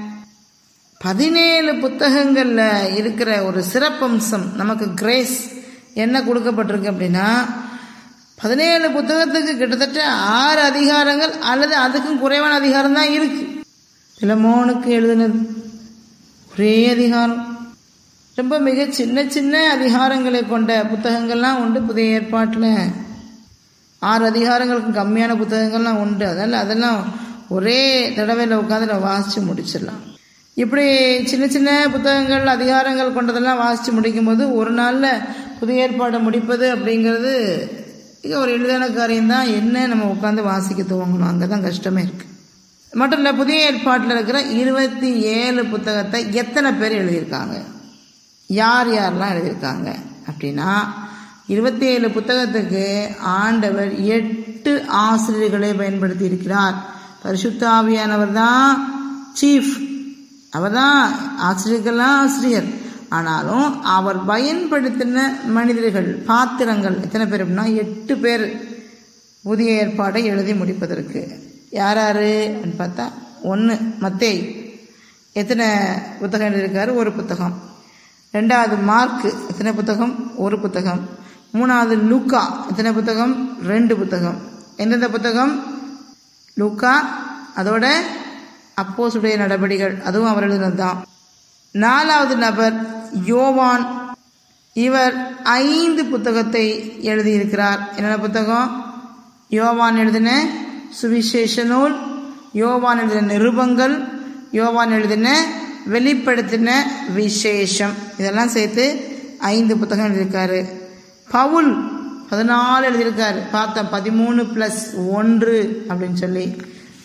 S2: 17 புத்தகங்கள்ல இருக்கிற ஒரு சிறப்பம்சம், நமக்கு கிரேஸ் என்ன கொடுக்கப்பட்டிருக்கு அப்படின்னா 17 புத்தகத்துக்கு கிட்டத்தட்ட 6 அதிகாரங்கள் அல்லது அதுக்கும் குறைவான அதிகாரம் தான் இருக்கு. பிலமோனுக்கு எழுதினது ஒரே அதிகாரம். ரொம்ப மிக சின்ன சின்ன அதிகாரங்களை கொண்ட புத்தகங்கள்லாம் உண்டு புதிய ஏற்பாட்டில். 6 அதிகாரங்களுக்கும் கம்மியான புத்தகங்கள்லாம் உண்டு. அதெல்லாம் ஒரே தடவையில் உட்காந்து வாசிச்சு முடிச்சிடலாம். இப்படி சின்ன சின்ன புத்தகங்கள் அதிகாரங்கள் கொண்டதெல்லாம் வாசிச்சு முடிக்கும் போது ஒரு நாள்ல புதிய ஏற்பாடை முடிப்பது அப்படிங்கிறது இது ஒரு எளிதான காரியம்தான். என்ன நம்ம உட்காந்து வாசிக்க துவங்கணும், அங்கதான் கஷ்டமே இருக்கு. மட்டும் இல்ல, புதிய ஏற்பாட்டில் இருக்கிற 27 புத்தகத்தை எத்தனை பேர் எழுதியிருக்காங்க, யாரெல்லாம் எழுதியிருக்காங்க அப்படின்னா 27 புத்தகத்துக்கு ஆண்டவர் 8 ஆசிரியர்களை பயன்படுத்தி இருக்கிறார். பரிசுத்த ஆவியானவர் தான் சீஃப், அவர் தான் ஆசிரியர்கள்லாம் ஆசிரியர். ஆனாலும் அவர் பயன்படுத்தின மனிதர்கள், பாத்திரங்கள் எத்தனை பேர் அப்படின்னா 8 பேர் புதிய ஏற்பாடை எழுதி முடிப்பதற்கு. யாராரு அப்படின்னு பார்த்தா, 1 மத்தேயு, எத்தனை புத்தகம் எழுதியிருக்காரு? 1 புத்தகம். 2வது மார்க், எத்தனை புத்தகம்? 1 புத்தகம். 3வது லூக்கா, எத்தனை புத்தகம்? 2 புத்தகம். எந்தெந்த புத்தகம்? லூக்கா, அதோட அப்போஸ்தலருடைய நடபடிகள், அதுவும் அவர் எழுதினதுதான். 4வது நபர் யோவான், இவர் 5 புத்தகத்தை எழுதியிருக்கிறார். என்னென்ன புத்தகம்? யோவான் எழுதின சுவிசேஷ நூல், யோவான் எழுதின நிருபங்கள், யோவான் எழுதின வெளிப்படுத்தின விசேஷம், இதெல்லாம் சேர்த்து 5 புத்தகம் எழுதியிருக்காரு. பவுல் 14 எழுதியிருக்காரு. பார்த்தோம் 13+1 அப்படின்னு சொல்லி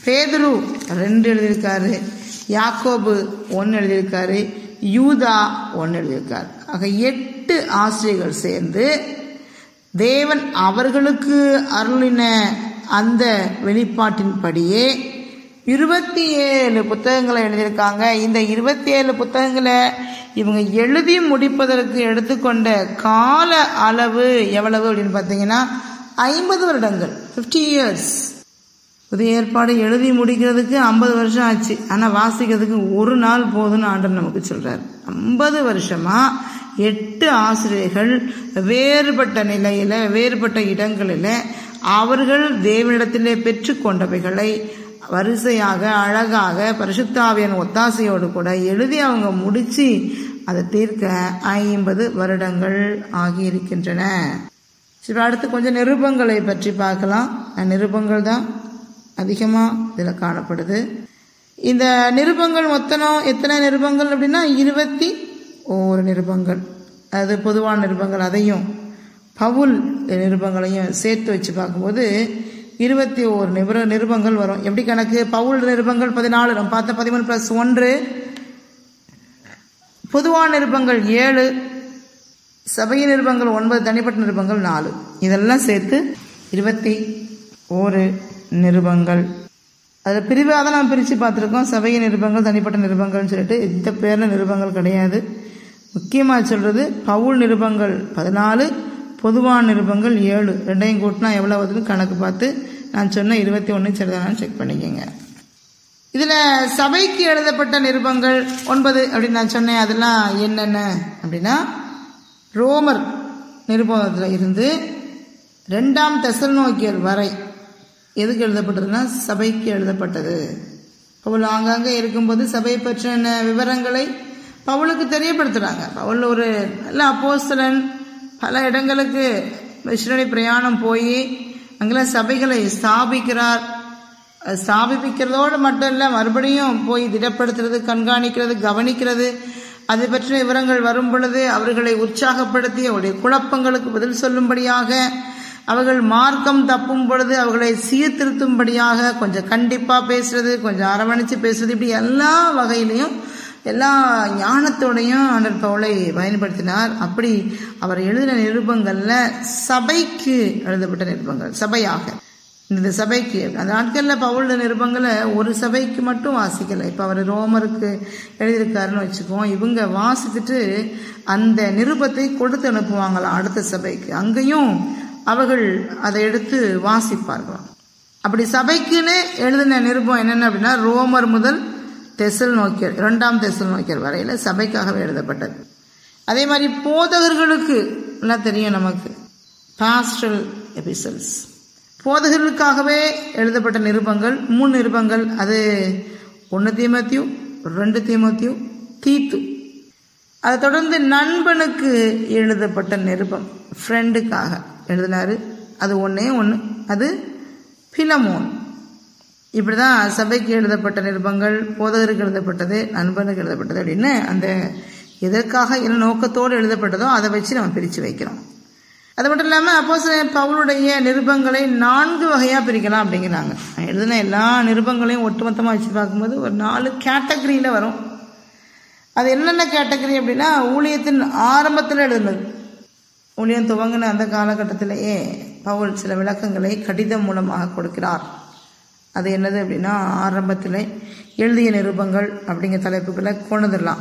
S2: பேதுரு 2 எழுதியிருக்காரு, யாக்கோபு 1 எழுதியிருக்காரு, யூதா 1 எழுதியிருக்காரு. ஆக 8 ஆசிரியர்கள் சேர்ந்து தேவன் அவர்களுக்கு அருளின அந்த வெளிப்பாட்டின்படியே 27 புத்தகங்களை எழுதியிருக்காங்க. இந்த 27 புத்தகங்களை இவங்க எழுதி முடிப்பதற்கு எடுத்துக்கொண்ட கால அளவு எவ்வளவு அப்படின்னு பார்த்தீங்கன்னா 50 வருடங்கள், 50 இயர்ஸ். புதிய ஏற்பாடு எழுதி முடிக்கிறதுக்கு 50 வருஷம் ஆச்சு. ஆனால் வாசிக்கிறதுக்கு ஒரு நாள் போதுன்னு ஆண்டவர் நமக்கு சொல்றார். 50 வருஷமா 8 ஆசிரியர்கள் வேறுபட்ட நிலையில, வேறுபட்ட இடங்களில் அவர்கள் தேவனிடத்திலே பெற்றுக்கொண்டவைகளை வரிசையாக அழகாக பரிசுத்தாவியான ஒத்தாசையோடு கூட எழுதி அவங்க முடிச்சு அதை தீர்க்க 50 வருடங்கள் ஆகியிருக்கின்றன. சரி, அடுத்து கொஞ்சம் நிருபங்களை பற்றி பார்க்கலாம். நிருபங்கள் தான் அதிகமாக இதில் காணப்படுது. இந்த நிருபங்கள் மொத்தம் எத்தனை நிருபங்கள் அப்படின்னா 21 நிருபங்கள். அது பொதுவான நிருபங்கள், அதையும் பவுல் நிருபங்களையும் சேர்த்து வச்சு பார்க்கும்போது 21 நிருபங்கள் வரும். எப்படி கணக்கு? பவுல் நிருபங்கள் 14, நம்ம பார்த்த 13+1, பொதுவான நிருபங்கள் 7, சபையின் நிருபங்கள் 9, தனிப்பட்ட நிருபங்கள் 4. இதெல்லாம் சேர்த்து 21 நிருபங்கள். அதில் பிரிவாக தான் நம்ம பிரித்து பார்த்துருக்கோம். சபையின் நிருபங்கள், தனிப்பட்ட நிருபங்கள்னு சொல்லிட்டு இந்த பேரில் நிருபங்கள் கிடையாது. முக்கியமாக சொல்கிறது பவுல் நிருபங்கள் 14, பொதுவான நிருபங்கள் 7, ரெண்டையும் கூட்டினா எவ்வளோ வருதுன்னு கணக்கு பார்த்து நான் சொன்ன 21 சரிதானு செக் பண்ணிக்கோங்க. இதில் சபைக்கு எழுதப்பட்ட நிருபங்கள் 9 அப்படின்னு நான் சொன்னேன். அதெல்லாம் என்னென்ன அப்படின்னா, ரோமர் நிருபத்தில் இருந்து 2 தெசலோனிக்கேயர் வரை எதுக்கு எழுதப்பட்டதுன்னா சபைக்கு எழுதப்பட்டது. பவுல் ஆங்காங்கே இருக்கும்போது சபையை பற்றின விவரங்களை பவுலுக்கு தெரியப்படுத்துகிறாங்க. பவுல் ஒரு நல்ல அப்போஸ்தலன், பல இடங்களுக்கு மிஷனரி பிரயாணம் போய் அங்கெல்லாம் சபைகளை ஸ்தாபிக்கிறார். ஸ்தாபிக்கிறதோடு மட்டும் இல்லை, மறுபடியும் போய் திடப்படுத்துறது, கண்காணிக்கிறது, கவனிக்கிறது, அதை பற்றிய விவரங்கள் வரும் பொழுது அவர்களை உற்சாகப்படுத்தி அவருடைய குழப்பங்களுக்கு பதில் சொல்லும்படியாக, அவர்கள் மார்க்கம் தப்பும் பொழுது அவர்களை சீர்திருத்தும்படியாக கொஞ்சம் கண்டிப்பாக பேசுறது, கொஞ்சம் அரவணைச்சு பேசுறது, இப்படி எல்லா வகையிலையும் எல்லா ஞானத்தோடையும் ஆண்டவர் பவுலை பயன்படுத்தினார். அப்படி அவர் எழுதின நிருபங்களில் சபைக்கு எழுதப்பட்ட நிருபங்கள், சபையாக இந்த சபைக்கு. அந்த நாட்களில் பவுல் நிருபங்களை ஒரு சபைக்கு மட்டும் வாசிக்கலை. இப்போ அவர் ரோமருக்கு எழுதியிருக்காருன்னு வச்சுக்குவோம். இவங்க வாசித்துட்டு அந்த நிருபத்தை கொடுத்து அனுப்புவாங்களாம் அடுத்த சபைக்கு. அங்கேயும் அவர்கள் அதை எடுத்து வாசிப்பார்களாம். அப்படி சபைக்குன்னு எழுதின நிருபம் என்னென்ன அப்படின்னா, ரோமர் முதல் தெசலோனிக்கேயர், 2 தெசலோனிக்கேயர் வரையில் சபைக்காகவே எழுதப்பட்டது. அதே மாதிரி போதகர்களுக்கு எல்லாம் தெரியும் நமக்கு, பாஸ்டரல் எபிசல்ஸ், போதகர்களுக்காகவே எழுதப்பட்ட நிருபங்கள் 3 நிருபங்கள். அது 1 தீமோத்தேயு, 2 தீமோத்தேயு, தீத்து. அதை தொடர்ந்து நண்பனுக்கு எழுதப்பட்ட நிருபம், ஃப்ரெண்டுக்காக எழுதினாரு, அது 1, அது பிலமோன். இப்படி தான் சபைக்கு எழுதப்பட்ட நிருபங்கள், போதகருக்கு எழுதப்பட்டது, நண்பனுக்கு எழுதப்பட்டது அப்படின்னு அந்த எதற்காக என்ன நோக்கத்தோடு எழுதப்பட்டதோ அதை வச்சு நம்ம பிரித்து வைக்கிறோம். அது மட்டும் இல்லாமல் அப்போஸ்தலன் பவுலுடைய நிருபங்களை 4 வகையாக பிரிக்கலாம் அப்படிங்கிறாங்க. எழுதின எல்லா நிருபங்களையும் ஒட்டுமொத்தமாக வச்சு பார்க்கும்போது ஒரு 4 கேட்டகரியில் வரும். அது என்னென்ன கேட்டகரி அப்படின்னா, ஊழியத்தின் ஆரம்பத்தில் எழுதுனது, ஊழியம் துவங்கின அந்த காலகட்டத்திலேயே பவுல் சில விளக்கங்களை கடிதம் மூலமாக கொடுக்கிறார். அது என்னது அப்படின்னா, ஆரம்பத்தில் எழுதிய நிருபங்கள் அப்படிங்கிற தலைப்புகளை கொண்டுடலாம்.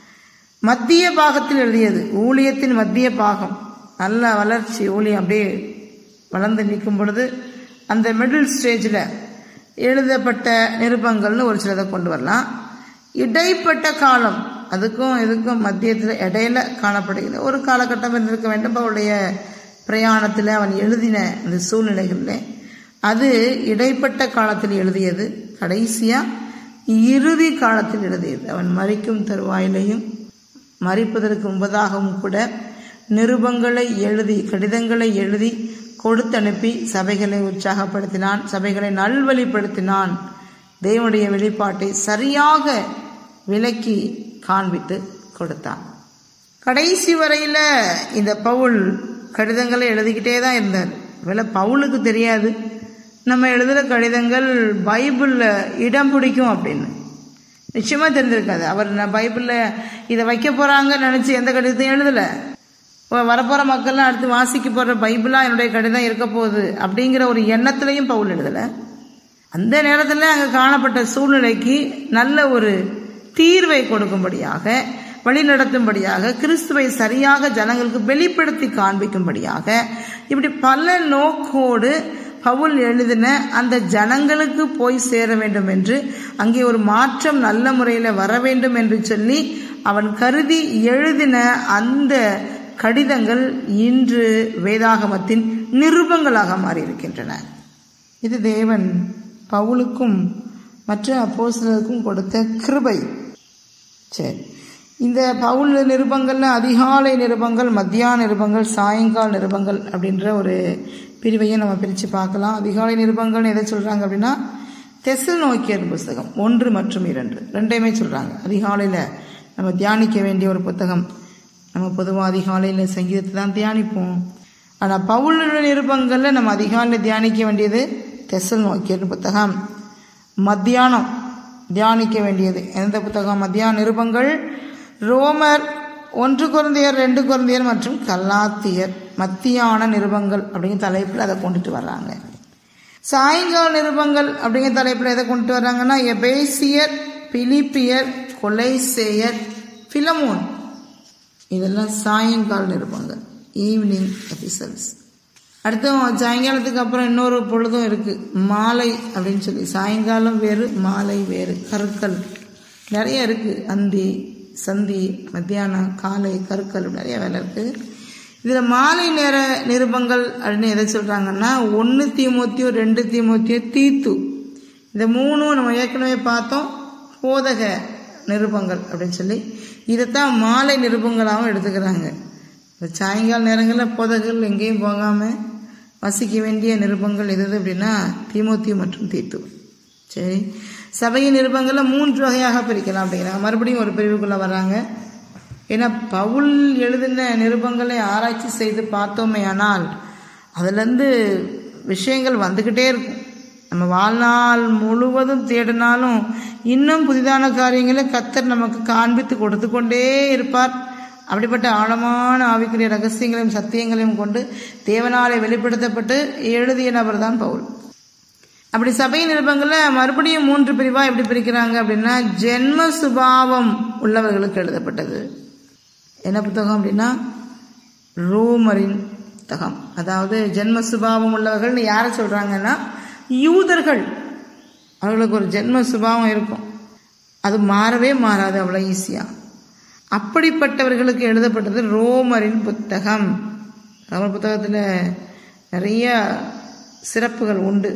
S2: மத்திய பாகத்தில் எழுதியது, ஊழியத்தின் மத்திய பாகம், நல்ல வளர்ச்சி, ஊழியம் அப்படியே வளர்ந்து நிற்கும் பொழுது அந்த மிடில் ஸ்டேஜில் எழுதப்பட்ட நிருபங்கள்னு ஒரு சிலதை கொண்டு வரலாம். இடைப்பட்ட காலம், அதுக்கும் இதுக்கும் மத்தியத்தில் இடையில காணப்படுகிற ஒரு காலகட்டம் இருந்திருக்க வேண்டும். அவருடைய பிரயாணத்தில் அவன் எழுதின அந்த சூழ்நிலைகளில் அது இடைப்பட்ட காலத்தில் எழுதியது, கடைசியாக இறுதி காலத்தில் எழுதியது. அவன் மரிக்கும் தருவாயிலையும் மரிப்பதற்கு முன்பதாகவும் கூட நிருபங்களை எழுதி, கடிதங்களை எழுதி கொடுத்து அனுப்பி சபைகளை உற்சாகப்படுத்தினான், சபைகளை நல்வழிப்படுத்தினான், தேவனுடைய வெளிப்பாட்டை சரியாக விளக்கி காண்பித்து கொடுத்தான். கடைசி வரையில் இந்த பவுல் கடிதங்களை எழுதிக்கிட்டே தான் இருந்தார். வேலை பவுலுக்கு தெரியாது, நம்ம எழுதுகிற கடிதங்கள் பைபிளில் இடம் பிடிக்கும் அப்படின்னு நிச்சயமாக தெரிஞ்சிருக்காது. அவர் நான் பைபிளில் இதை வைக்க போகிறாங்கன்னு நினச்சி எந்த கடிதத்தையும் எழுதலை. வரப்போகிற மக்கள்லாம் அடுத்து வாசிக்க போகிற பைபிளாக என்னுடைய கடிதம் இருக்க போகுது அப்படிங்கிற ஒரு எண்ணத்திலையும் பவுல் எழுதலை. அந்த நேரத்தில் அங்கே காணப்பட்ட சூழ்நிலைக்கு நல்ல ஒரு தீர்வை கொடுக்கும்படியாக, வழிநடத்தும்படியாக, கிறிஸ்துவை சரியாக ஜனங்களுக்கு வெளிப்படுத்தி காண்பிக்கும்படியாக, இப்படி பல நோக்கோடு பவுல் எழுதின அந்த ஜனங்களுக்கு போய் சேர வேண்டும் என்று, அங்கே ஒரு மாற்றம் நல்ல முறையில் வர வேண்டும் என்று சொல்லி அவன் கருதி எழுதின அந்த கடிதங்கள் இன்று வேதாகமத்தின் நிருபங்களாக மாறியிருக்கின்றன. இது தேவன் பவுலுக்கும் மற்ற அப்போஸ்தலருக்கும் கொடுத்த கிருபை. சரி, இந்த பவுல் நிருபங்கள்ல அதிகாலை நிருபங்கள், மத்தியான நிருபங்கள், சாயங்கால நிருபங்கள் அப்படின்ற ஒரு பிரிவையை நம்ம பிரித்து பார்க்கலாம். அதிகாலை நிருபங்கள்னு எதை சொல்கிறாங்க அப்படின்னா, தெசலோனிக்கேயர் புஸ்தகம் 1 மற்றும் 2 ரெண்டையுமே சொல்கிறாங்க. அதிகாலையில் நம்ம தியானிக்க வேண்டிய ஒரு புத்தகம். நம்ம பொதுவாக அதிகாலையில் சங்கீதத்தை தான் தியானிப்போம். ஆனால் பவுல் நிருபங்களில் நம்ம அதிகாலையில் தியானிக்க வேண்டியது தெசலோனிக்கேயர் புத்தகம். மத்தியானம் தியானிக்க வேண்டியது எந்த புத்தகம்? மத்தியான நிருபங்கள் ரோமர், 1 கொரிந்தியர், 2 கொரிந்தியர் மற்றும் கலாத்தியர். மத்தியான நிருபங்கள் அப்படிங்கிற தலைப்பில் அதை கொண்டுட்டு வர்றாங்க. சாயங்கால நிருபங்கள் அப்படிங்கிற தலைப்பில் எதை கொண்டுட்டு வர்றாங்கன்னா, எபேசியர், பிலிப்பியர், கொலைசேயர், பிலமோன், இதெல்லாம் சாயங்கால நிருபங்கள், ஈவினிங் எபிசோட்ஸ். அடுத்து சாயங்காலத்துக்கு அப்புறம் இன்னொரு பொழுதும் இருக்குது, மாலை அப்படின்னு சொல்லி. சாயங்காலம் வேறு, மாலை வேறு. கருக்கள் நிறைய இருக்குது. அந்தி, சந்தி, மத்தியானம், காலை, கருக்கள் நிறைய வேலை இருக்குது. இதில் மாலை நேர நிருபங்கள் அப்படின்னு எதை சொல்கிறாங்கன்னா, 1 தீமோத்தேயு, 2 தீமோத்தேயு, தீத்து, இந்த 3 நம்ம ஏற்கனவே பார்த்தோம் போதக நிருபங்கள் அப்படின்னு சொல்லி. இதைத்தான் மாலை நிருபங்களாகவும் எடுத்துக்கிறாங்க. சாயங்கால நேரங்களில் போதகர்கள் எங்கேயும் போகாமல் வசிக்க வேண்டிய நிருபங்கள் எது அப்படின்னா தீமோத்தேயு மற்றும் தீத்து. சரி, சபையின் நிருபங்களில் 3 வகையாக பிரிக்கலாம் அப்படிங்கிறாங்க. மறுபடியும் ஒரு பிரிவுக்குள்ளே வராங்க. ஏன்னா பவுல் எழுதின நிருபங்களை ஆராய்ச்சி செய்து பார்த்தோமே ஆனால் அதுலேருந்து விஷயங்கள் வந்துக்கிட்டே இருக்கும். நம்ம வாழ்நாள் முழுவதும் தேடினாலும் இன்னும் புதிதான காரியங்களை கர்த்தர் நமக்கு காண்பித்து கொடுத்து கொண்டே இருப்பார். அப்படிப்பட்ட ஆழமான ஆவிக்குரிய ரகசியங்களையும் சத்தியங்களையும் கொண்டு தேவனாலே வெளிப்படுத்தப்பட்டு எழுதிய நபர் தான் பவுல். அப்படி சபை நிருபங்களில் மறுபடியும் 3 பிரிவாக எப்படி பிரிக்கிறாங்க அப்படின்னா, ஜென்ம சுபாவம் உள்ளவர்களுக்கு எழுதப்பட்டது. என்ன புத்தகம் அப்படின்னா, ரோமரின் புத்தகம். அதாவது ஜென்ம சுபாவம் உள்ளவர்கள்னு யாரை சொல்கிறாங்கன்னா, யூதர்கள். அவர்களுக்கு ஒரு ஜென்ம சுபாவம் இருக்கும், அது மாறவே மாறாது அவ்வளோ ஈஸியாக. அப்படிப்பட்டவர்களுக்கு எழுதப்பட்டது ரோமரின் புத்தகம். ரோமர் புத்தகத்தில் நிறைய சிறப்புகள் உண்டு.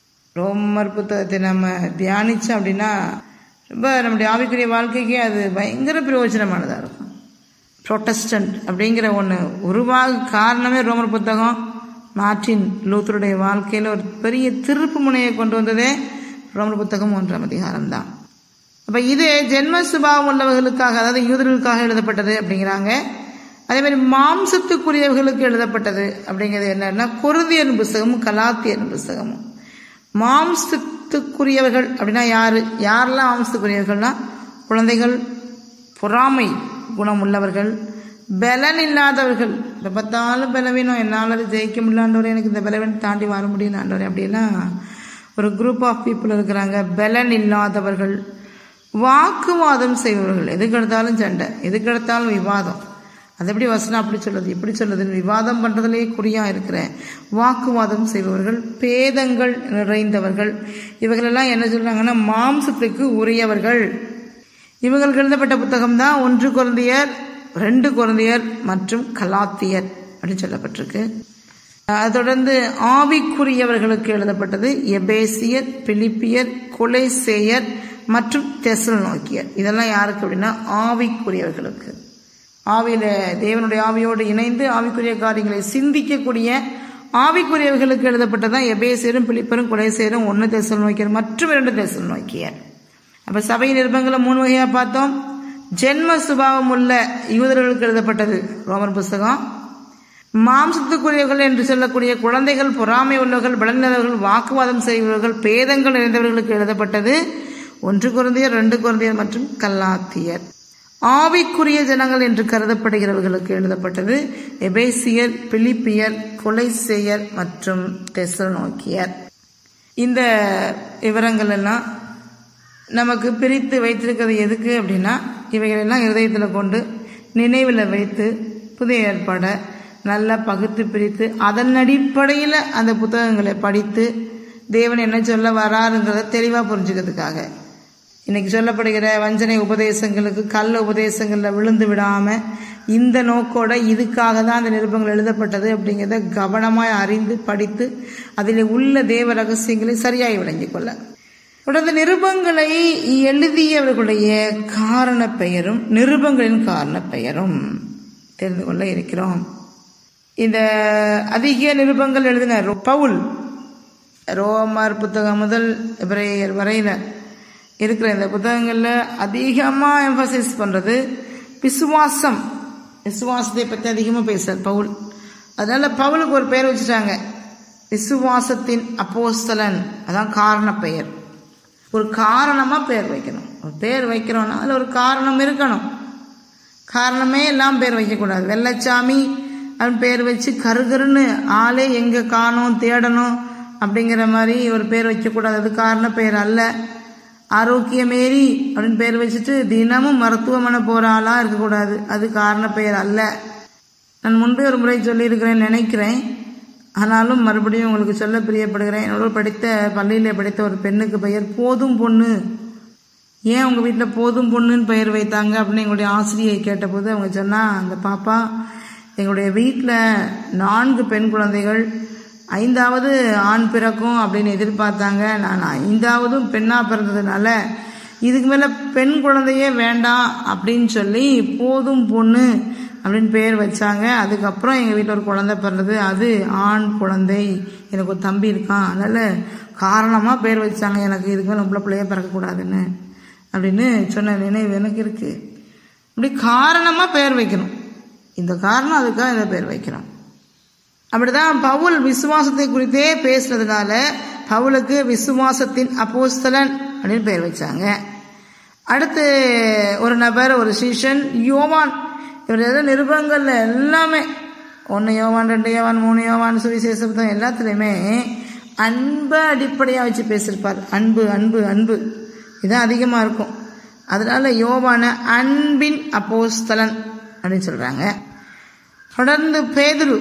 S2: ரோமர் புத்தகத்தை நம்ம தியானித்தோம் அப்படின்னா ரொம்ப நம்முடைய ஆவிக்குரிய வாழ்க்கைக்கு அது பயங்கர பிரயோஜனமானதாக இருக்கும். புரோட்டஸ்டன்ட் அப்படிங்கிற ஒன்று உருவாக காரணமே ரோமர் புத்தகம். மார்ட்டின் லூத்தருடைய வாழ்க்கையில் ஒரு பெரிய திருப்பு முனையை கொண்டு வந்ததே ரோமர் புத்தகம் 1ஆம் அதிகாரம் தான். அப்போ இது ஜென்ம சுபாவம் உள்ளவர்களுக்காக, அதாவது யூதர்களுக்காக எழுதப்பட்டது அப்படிங்கிறாங்க. அதேமாதிரி மாம்சத்துக்குரியவர்களுக்கு எழுதப்பட்டது அப்படிங்கிறது என்னன்னா, கொரிந்தியர் புஸ்தகமும் கலாத்தியர் புஸ்தகமும். மாம்சத்துக்குரியவர்கள் அப்படின்னா யாரெல்லாம் மாம்சத்துக்குரியவர்கள்னா, குழந்தைகள், பொறாமை குணம் உள்ளவர்கள், பலன் இல்லாதவர்கள். இப்போ பார்த்தாலும் பலவீனம், என்னால் அது ஜெயிக்க முடியலாண்டவரே, எனக்கு இந்த பலவீனம் தாண்டி வர முடியல ஆண்டவரே, அப்படியெல்லாம் ஒரு குரூப் ஆஃப் பீப்புள் இருக்கிறாங்க. பலன் இல்லாதவர்கள், வாக்குவாதம் செய்பவர்கள், எதுக்கெடுத்தாலும் சண்டை, எதுக்கெடுத்தாலும் விவாதம். அது எப்படி வசனம் அப்படி சொல்லுது இப்படி சொல்லுதுன்னு விவாதம் பண்ணுறதுலேயே குறியாக இருக்கிறேன். வாக்குவாதம் செய்பவர்கள், பேதங்கள் நிறைந்தவர்கள், இவர்களெல்லாம் என்ன சொல்கிறாங்கன்னா மாம்சத்துக்கு உரியவர்கள். இவங்களுக்கு எழுதப்பட்ட புத்தகம் தான் 1 கொரிந்தியர், 2 கொரிந்தியர் மற்றும் கலாத்தியர் அப்படின்னு சொல்லப்பட்டிருக்கு. அதை தொடர்ந்து ஆவிக்குரியவர்களுக்கு எழுதப்பட்டது எபேசியர், பிலிப்பியர், கொலைசேயர் மற்றும் தெசலோனிக்கேயர். இதெல்லாம் யாருக்கு அப்படின்னா ஆவிக்குரியவர்களுக்கு. ஆவியில தேவனுடைய ஆவியோடு இணைந்து ஆவிக்குரிய காரியங்களை சிந்திக்கக்கூடிய ஆவிக்குரியவர்களுக்கு எழுதப்பட்டதான் எபேசியரும், பிலிப்பியரும், கொலைசேயரும், 1 தெசலோனிக்கேயர் மற்றும் 2 தெசலோனிக்கேயர். அப்ப சபை நிருபங்களை 3 வகையா பார்த்தோம். ஜென்ம சுபாவம் உள்ள யூதர்களுக்கு எழுதப்பட்டது ரோமர் புஸ்தகம். மாம்சத்துக்குரியவர்கள் என்று சொல்லக்கூடிய குழந்தைகள், பொறாமை உள்ளவர்கள், பலனில்லாதவர்கள், வாக்குவாதம் செய்பவர்கள், பேதங்கள் நிறைந்தவர்களுக்கு எழுதப்பட்டது 1 கொரிந்தியர், 2 கொரிந்தியர் மற்றும் கலாத்தியர். ஆவிக்குரிய ஜனங்கள் என்று கருதப்படுகிறவர்களுக்கு எழுதப்பட்டது எபேசியர், பிலிப்பியர், கொலைசேயர் மற்றும் தெசலோனிக்கேயர். இந்த விவரங்கள் எல்லாம் நமக்கு பிரித்து வைத்திருக்கிறது எதுக்கு அப்படின்னா, இவைகளெல்லாம் இருதயத்தில் கொண்டு நினைவில் வைத்து புதிய ஏற்பாடை நல்லா பகுத்து பிரித்து அதன் அடிப்படையில் அந்த புத்தகங்களை படித்து தேவன் என்ன சொல்ல வராருங்கிறத தெளிவாக புரிஞ்சுக்கிறதுக்காக. இன்னைக்கு சொல்லப்படுகிற வஞ்சனை உபதேசங்களுக்கு, கள்ள உபதேசங்களில் விழுந்து விடாமல் இந்த நோக்கோட இதுக்காக தான் அந்த நிருபங்கள் எழுதப்பட்டது அப்படிங்கிறத கவனமாய் அறிந்து படித்து அதில் உள்ள தேவ ரகசியங்களை சரியாய் விளங்கிக் கொள்ள. தொடர்ந்து நிருபங்களை எழுதியவர்களுடைய காரண பெயரும் நிருபங்களின் காரண பெயரும் தெரிந்து கொள்ள இருக்கிறோம். இந்த அதிக நிருபங்கள் எழுதின பவுல் ரோமர் புத்தகம் முதல் எபிரேயர் வரையில இருக்கிற இந்த புத்தகங்களில் அதிகமாக எம்பசைஸ் பண்ணுறது விசுவாசத்தை பற்றி அதிகமாக பேசுறார் பவுல். அதனால பவுலுக்கு ஒரு பெயர் வச்சுட்டாங்க, விசுவாசத்தின் அப்போஸ்தலன். அதான் காரண பெயர். ஒரு காரணமாக பெயர் வைக்கணும். ஒரு பெயர் வைக்கிறோம்னா அதில் ஒரு காரணம் இருக்கணும். காரணமே எல்லாம் பேர் வைக்கக்கூடாது. வெள்ளச்சாமி அப்படின்னு பேர் வச்சு கருகருன்னு ஆளே எங்கே காணோம் தேடணும் அப்படிங்கிற மாதிரி ஒரு பேர் வைக்கக்கூடாது. அது காரண பெயர் அல்ல. ஆரோக்கியமேரி அப்படின்னு பேர் வச்சுட்டு தினமும் மருத்துவமனை போகிற ஆளாக இருக்கக்கூடாது. அது காரண பெயர் அல்ல. நான் முன்பே ஒரு முறை சொல்லியிருக்கிறேன் நினைக்கிறேன், ஆனாலும் மறுபடியும் உங்களுக்கு சொல்ல பிரியப்படுகிறேன். என்னோட பள்ளியில் படித்த ஒரு பெண்ணுக்கு பெயர் போதும் பொண்ணு. ஏன் உங்கள் வீட்டில் போதும் பொண்ணுன்னு பெயர் வைத்தாங்க அப்படின்னு எங்களுடைய ஆசிரியை கேட்டபோது அவங்க சொன்னால், அந்த பாப்பா எங்களுடைய வீட்டில் 4 பெண் குழந்தைகள், 5வது ஆண் பிறக்கும் அப்படின்னு எதிர்பார்த்தாங்க. நான் 5வதும் பெண்ணாக பிறந்ததுனால இதுக்கு மேலே பெண் குழந்தையே வேண்டாம் அப்படின்னு சொல்லி போதும் பொண்ணு அப்படின்னு பேர் வச்சாங்க. அதுக்கப்புறம் எங்கள் வீட்டில் ஒரு குழந்தை பிறந்தது, அது ஆண் குழந்தை. எனக்கு ஒரு தம்பி இருக்கான், அதனால் காரணமாக பேர் வச்சாங்க. எனக்கு இதுக்கு மேலே நம்மள பிள்ளையே பிறக்கக்கூடாதுன்னு அப்படின்னு சொன்ன நினைவு எனக்கு இருக்குது. அப்படி காரணமாக பேர் வைக்கணும். இந்த காரணம் அதுக்காக இந்த பேர் வைக்கணும். அப்படிதான் பவுல் விசுவாசத்தை குறித்தே பேசுனதுனால பவுலுக்கு விசுவாசத்தின் அப்போஸ்தலன் அப்படின்னு பேர் வச்சாங்க. அடுத்து ஒரு நபர், ஒரு சீஷன் யோவான். இவர் நிருபங்கள்ல எல்லாமே 1 யோவான், 2 யோவான், 3 யோவான், சுவிசேஷ புத்தகம் எல்லாத்துலேயுமே அன்பை அடிப்படையாக வச்சு பேசியிருப்பார். அன்பு அன்பு அன்பு இதுதான் அதிகமாக இருக்கும். அதனால யோவான அன்பின் அப்போஸ்தலன் அப்படின்னு சொல்கிறாங்க. தொடர்ந்து பேதுரு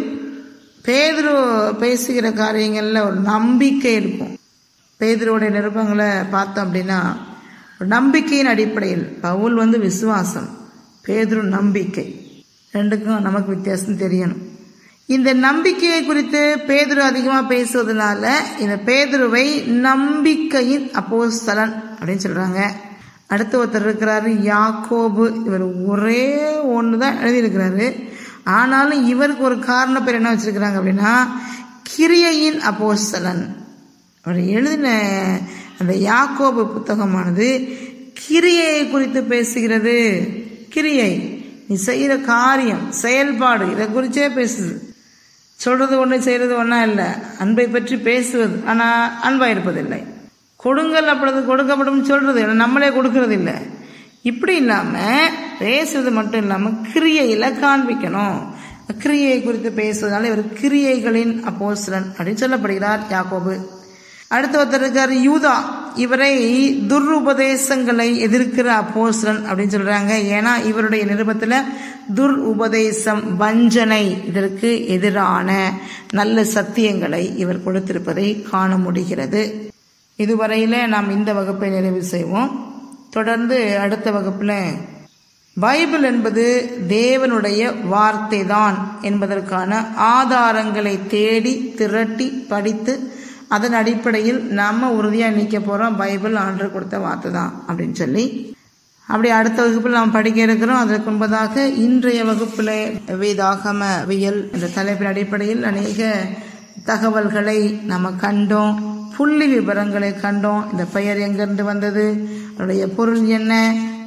S2: பேசுகிற காரியங்களில் ஒரு நம்பிக்கை இருக்கும். பேதுருவோடைய நிருபங்களை பார்த்தோம் அப்படின்னா நம்பிக்கையின் அடிப்படையில் பவுல் விசுவாசம், பேதுரு நம்பிக்கை. ரெண்டுக்கும் நமக்கு வித்தியாசம் தெரியணும். இந்த நம்பிக்கையை குறித்து பேதுரு அதிகமாக பேசுவதனால இந்த பேதுருவை நம்பிக்கையின் அப்போஸ்தலன் அப்படின்னு சொல்றாங்க. அடுத்து ஒருத்தர் இருக்கிறாரு யாக்கோபு. இவர் ஒரே ஒன்று தான் எழுதியிருக்கிறாரு. ஆனாலும் இவருக்கு ஒரு காரண பேர் என்ன வச்சிருக்கிறாங்க அப்படின்னா கிரியையின் அப்போஸ்தலன். அவர் எழுதின அந்த யாக்கோபு புத்தகமானது கிரியையை குறித்து பேசுகிறது. கிரியை, நீ செய்கிற காரியம், செயல்பாடு, இதை குறிச்சே பேசுது. சொல்றது ஒன்று செய்யறது ஒன்றா இல்லை. அன்பை பற்றி பேசுவது, ஆனால் அன்பாக இருப்பதில்லை. கொடுங்கள் அப்பொழுது கொடுக்கப்படும் சொல்றது, நம்மளே கொடுக்கறது இல்லை. இப்படி இல்லாமல் பேசுறது மட்டும் இல்லாமல் கிரியையில் காண்பிக்கணும். கிரியையை குறித்து பேசுவதனால இவர் கிரியைகளின் அப்போஸ்தலன் அப்படின்னு சொல்லப்படுகிறார் யாக்கோபு. அடுத்த ஒருத்தர் இருக்கார் யூதா. இவரை துர்உபதேசங்களை எதிர்க்கிற அப்போஸ்தலன் அப்படின்னு சொல்றாங்க. ஏன்னா இவருடைய நிருபத்தில் துர்உபதேசம், வஞ்சனை, இதற்கு எதிரான நல்ல சத்தியங்களை இவர் கொடுத்திருப்பதை காண முடிகிறது. இதுவரையில நாம் இந்த வகுப்பை நிறைவு செய்வோம். தொடர்ந்து அடுத்த வகுப்புல பைபிள் என்பது தேவனுடைய வார்த்தை தான் என்பதற்கான ஆதாரங்களை தேடி திரட்டி படித்து அதன் அடிப்படையில் நம்ம உறுதியாக நிற்க போகிறோம். பைபிள் ஆண்டவர் கொடுத்த வார்த்தை தான் அப்படின்னு சொல்லி அப்படி அடுத்த வகுப்பில் நாம் படிக்க இருக்கிறோம். அதற்கு முன்பதாக இன்றைய வகுப்பில் வேதாகமவியல் என்ற தலைப்பின் அடிப்படையில் அநேக தகவல்களை நம்ம கண்டோம். புள்ளி விவரங்களை கண்டோம். இந்த பெயர் எங்கிருந்து வந்தது, அதனுடைய பொருள் என்ன,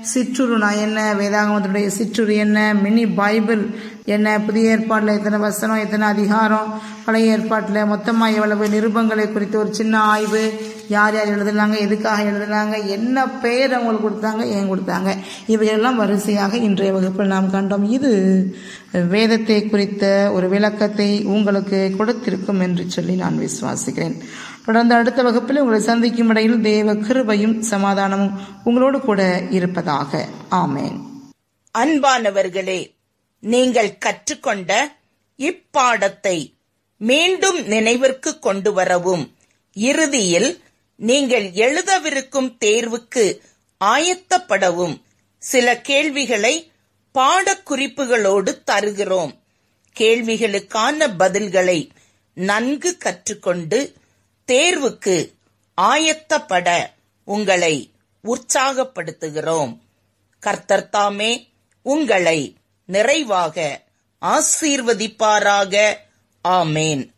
S2: சிற்றுருனா என்ன, வேதாகமத்தினுடைய சிற்றுரு என்ன, மினி பைபிள் என்ன, புதிய ஏற்பாட்டில் எத்தனை வசனம், எத்தனை அதிகாரம், பழைய ஏற்பாட்டில் மொத்தமாக எவ்வளவு நிருபங்களை குறித்து ஒரு சின்ன ஆய்வு, யார் யார் எழுதுனாங்க, எதுக்காக எழுதுனாங்க, என்ன பெயர் அவங்களுக்கு கொடுத்தாங்க, ஏன் கொடுத்தாங்க, இவையெல்லாம் வரிசையாக இன்றைய வகுப்பில் நாம் கண்டோம். இது வேதத்தை குறித்த ஒரு விளக்கத்தை உங்களுக்கு கொடுத்திருக்கும் என்று சொல்லி நான் விசுவாசிக்கிறேன். தொடர்ந்து அடுத்த வகுப்பில் உங்களை சந்திக்கும் இடையில் தேவ கிருபையும் சமாதானமும் உங்களோடு கூட இருப்பதாக. ஆமேன்.
S1: அன்பானவர்களே, நீங்கள் கற்றுக்கொண்ட இப்பாடத்தை மீண்டும் நினைவிற்கு கொண்டு வரவும், இறுதியில் நீங்கள் எழுதவிருக்கும் தேர்வுக்கு ஆயத்தப்படவும் சில கேள்விகளை பாடக்குறிப்புகளோடு தருகிறோம். கேள்விகளுக்கான பதில்களை நன்கு கற்றுக்கொண்டு தேர்வுக்கு ஆயத்தப்பட உங்களை உற்சாகப்படுத்துகிறோம். கர்த்தர் தாமே உங்களை நிறைவாக ஆசீர்வதிப்பாராக. ஆமேன்.